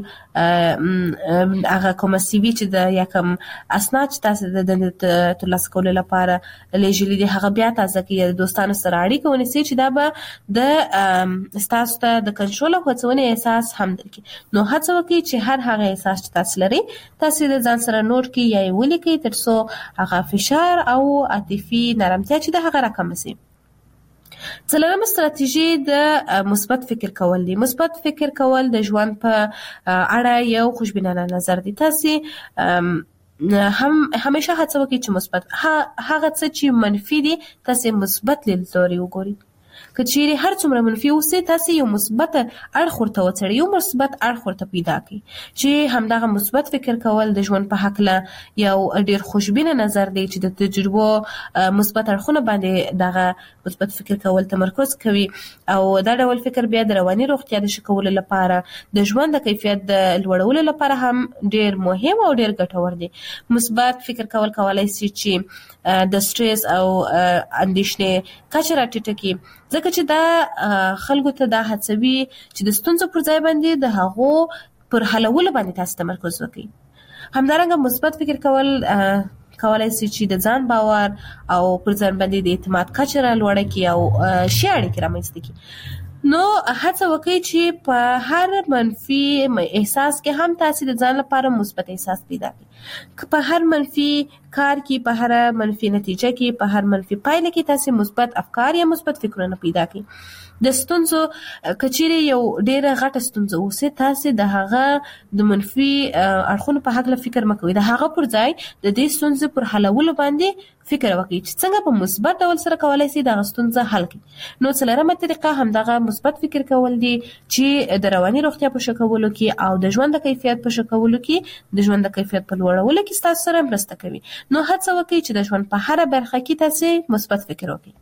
هغه کوم سی وی چې د یا کوم اسناد چې تاسو د دندې ترلاسه کولو لپاره لیږلي دي هغه بیا تاسو کې د دوستانو سره اړیکه ونیسئ چې دا به د تاسو ته د کنټرول او هڅونې احساس هم درکړي. نو هڅه وکړئ چې هر هغه احساس چې تاسو لري تاسو د ځان سره نوٹ کړئ یا یې ولیکئ ترڅو هغه فشار او عاطفي نرمتیا چې د هغه راکم شي. څلورمه ستراتیژي د مثبت فکر کول دي. مثبت فکر کول د ژوند په اړه یو خوشبینانه نظر دی. تاسو هم همیشه هڅه وکړئ چې مثبت هغه څه چې منفي دي تاسو مثبت لیدلوري وګورئ. که چیرې هر څومره منفي اوسئ تاسو یو مثبت اړخ ورته وڅېړئ، یو مثبت اړخ ورته پیدا کړئ چې همدغه مثبت فکر کول د ژوند په هکله یو ډېر خوشبینه نظر دی چې د تجربو مثبت اړخونه باندې دغه مثبت فکر کول تمرکز کوي او دا ډول فکر بیا د رواني روغتیا د ښه کولو لپاره د ژوند د کیفیت د لوړولو لپاره هم ډېر مهم او ډېر ګټور دی. مثبت فکر کول کولای شي چې د سټرس او اندېښنې کچه راټیټه کړي ځکه چې دا خلکو ته دا هڅوي چې د ستونزو پر ځای باندې د هغو پر حلولو باندې تاسو تمرکز وکړئ. همدارنګه مثبت فکر کول کولای شي چې د ځان باور او پر ځان باندې د اعتماد کچه را لوړه کړي او ښې اړیکې رامنځته کړي. نو هڅه وکړئ چې په هر منفي احساس کې هم تاسو د ځان لپاره مثبت احساس پیدا کړئ. په هر منفي کار کې، په هر منفي نتیجه کې، په هر منفي پایله کې تاسو مثبت افکار یا مثبت فکرونه پیدا کړئ. د ستونزو کچېره یو ډېره غټه ستونزه اوسه، تاسو د هغه د منفي اړخونو په حق له فکر مکوئ. د هغه پر ځای د دې ستونزې پر حلولو باندې فکر وکړئ چې څنګه په مثبت ډول سره کولای شئ دغه ستونزه حل کړئ. نو څلورمه طریقه هم دغه مثبت فکر کول دي چې د رواني روغتیا په ښه کولو کې او د ژوند د کیفیت په ښه کولو کې، د ژوند د کیفیت په لوړولو کې تاسو سره مرسته کوي. نو هڅه وکړئ چې د ژوند په هر برخه کې تاسو مثبت فکر وکړئ.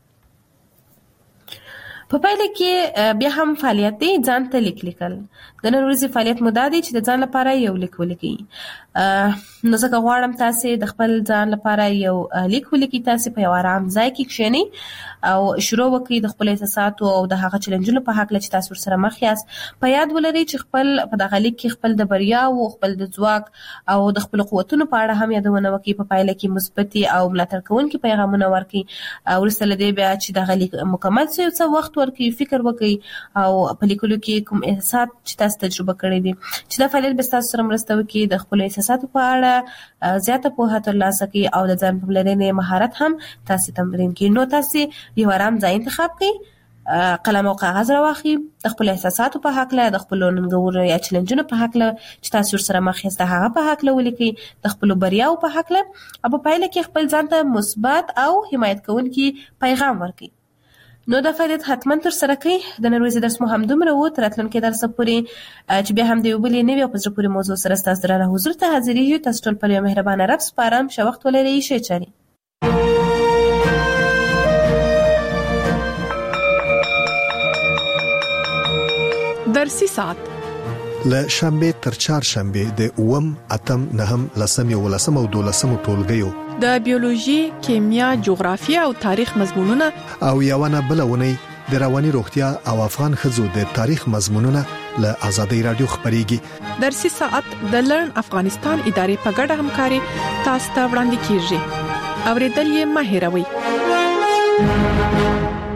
په پایله کې بیا هم فعالیت دی ځان ته لیک لیکل. د نن ورځې فعالیت مو دا دی چې د ځان لپاره یو لیک ولیکئ. نو ځکه غواړم تاسو د خپل ځان لپاره یو لیک ولیکئ. تاسو په یو آرام ځای کې کښېنئ او شروع وکړئ د خپل احساساتو او د هغه چیلنجونو په حق چې تاسو سره مخ یاست. په یاد ولرئ چې خپل په دغه لیک کې خپل د بریا او خپل د ځواک او د خپل قوتونو په اړه هم یادونه وکړئ. په پایله کې مثبت او ملاتړ کوونکي پیغامونه ورکړئ. وروسته له دې بیا چې دغه لیک مکمل شي څه وخت ورکړئ، فکر وکړئ او په لیکلو کې کوم احساسات چې تاسو تجربه کړی دي چې دا فعالیت به تاسو سره مرسته وکړي د خپل احساساتو په اړه زیاته پوهه ترلاسه کړئ او د ځان پاملرنې مهارت هم تاسو تمرین کړئ. نو تاسو یو آرام ځای انتخاب کړئ، قلم او کاغذ راواخلئ، د خپل احساساتو په حق له، د خپل ننګونو یا چیلنجونو په حق له چې تاسو سره مخ یاست هغه په حق له ولیکئ، د خپل بریاو په حق له، او په پایله کې خپل ځان ته مثبت او حمایت کوونکی پیغام ورکړئ. نو دا فعالیت حتما تر سره کړئ. د نن ورځې درس مو هم دومره و. تر راتلونکي درس پورې چې بیا هم د یو بلې نوې او په زړه پورې موضوع سره ستاسو درانه حضور ته حاضرېږو. تاسو ټول پر یو مهربانه رب سپارم. ښه وخت ولرئ. ښې چارې. درسي ساعت له شنبه تر چهارشنبه د اووم، اتم، نهم، لسم، یولسم او دولسم ټولګیو د بیولوژي، کیمیا، جغرافیه او تاریخ مضمونونه او یوونه بلونه د رواني روغتیا او افغان ښځو د تاریخ مضمونونه له آزادۍ رادیو خبريږي. درسي ساعت د لرن افغانستان ادارې په ګډه همکاري تاسو ته وړاندې کیږي. اوریدل یې مه هېروئ.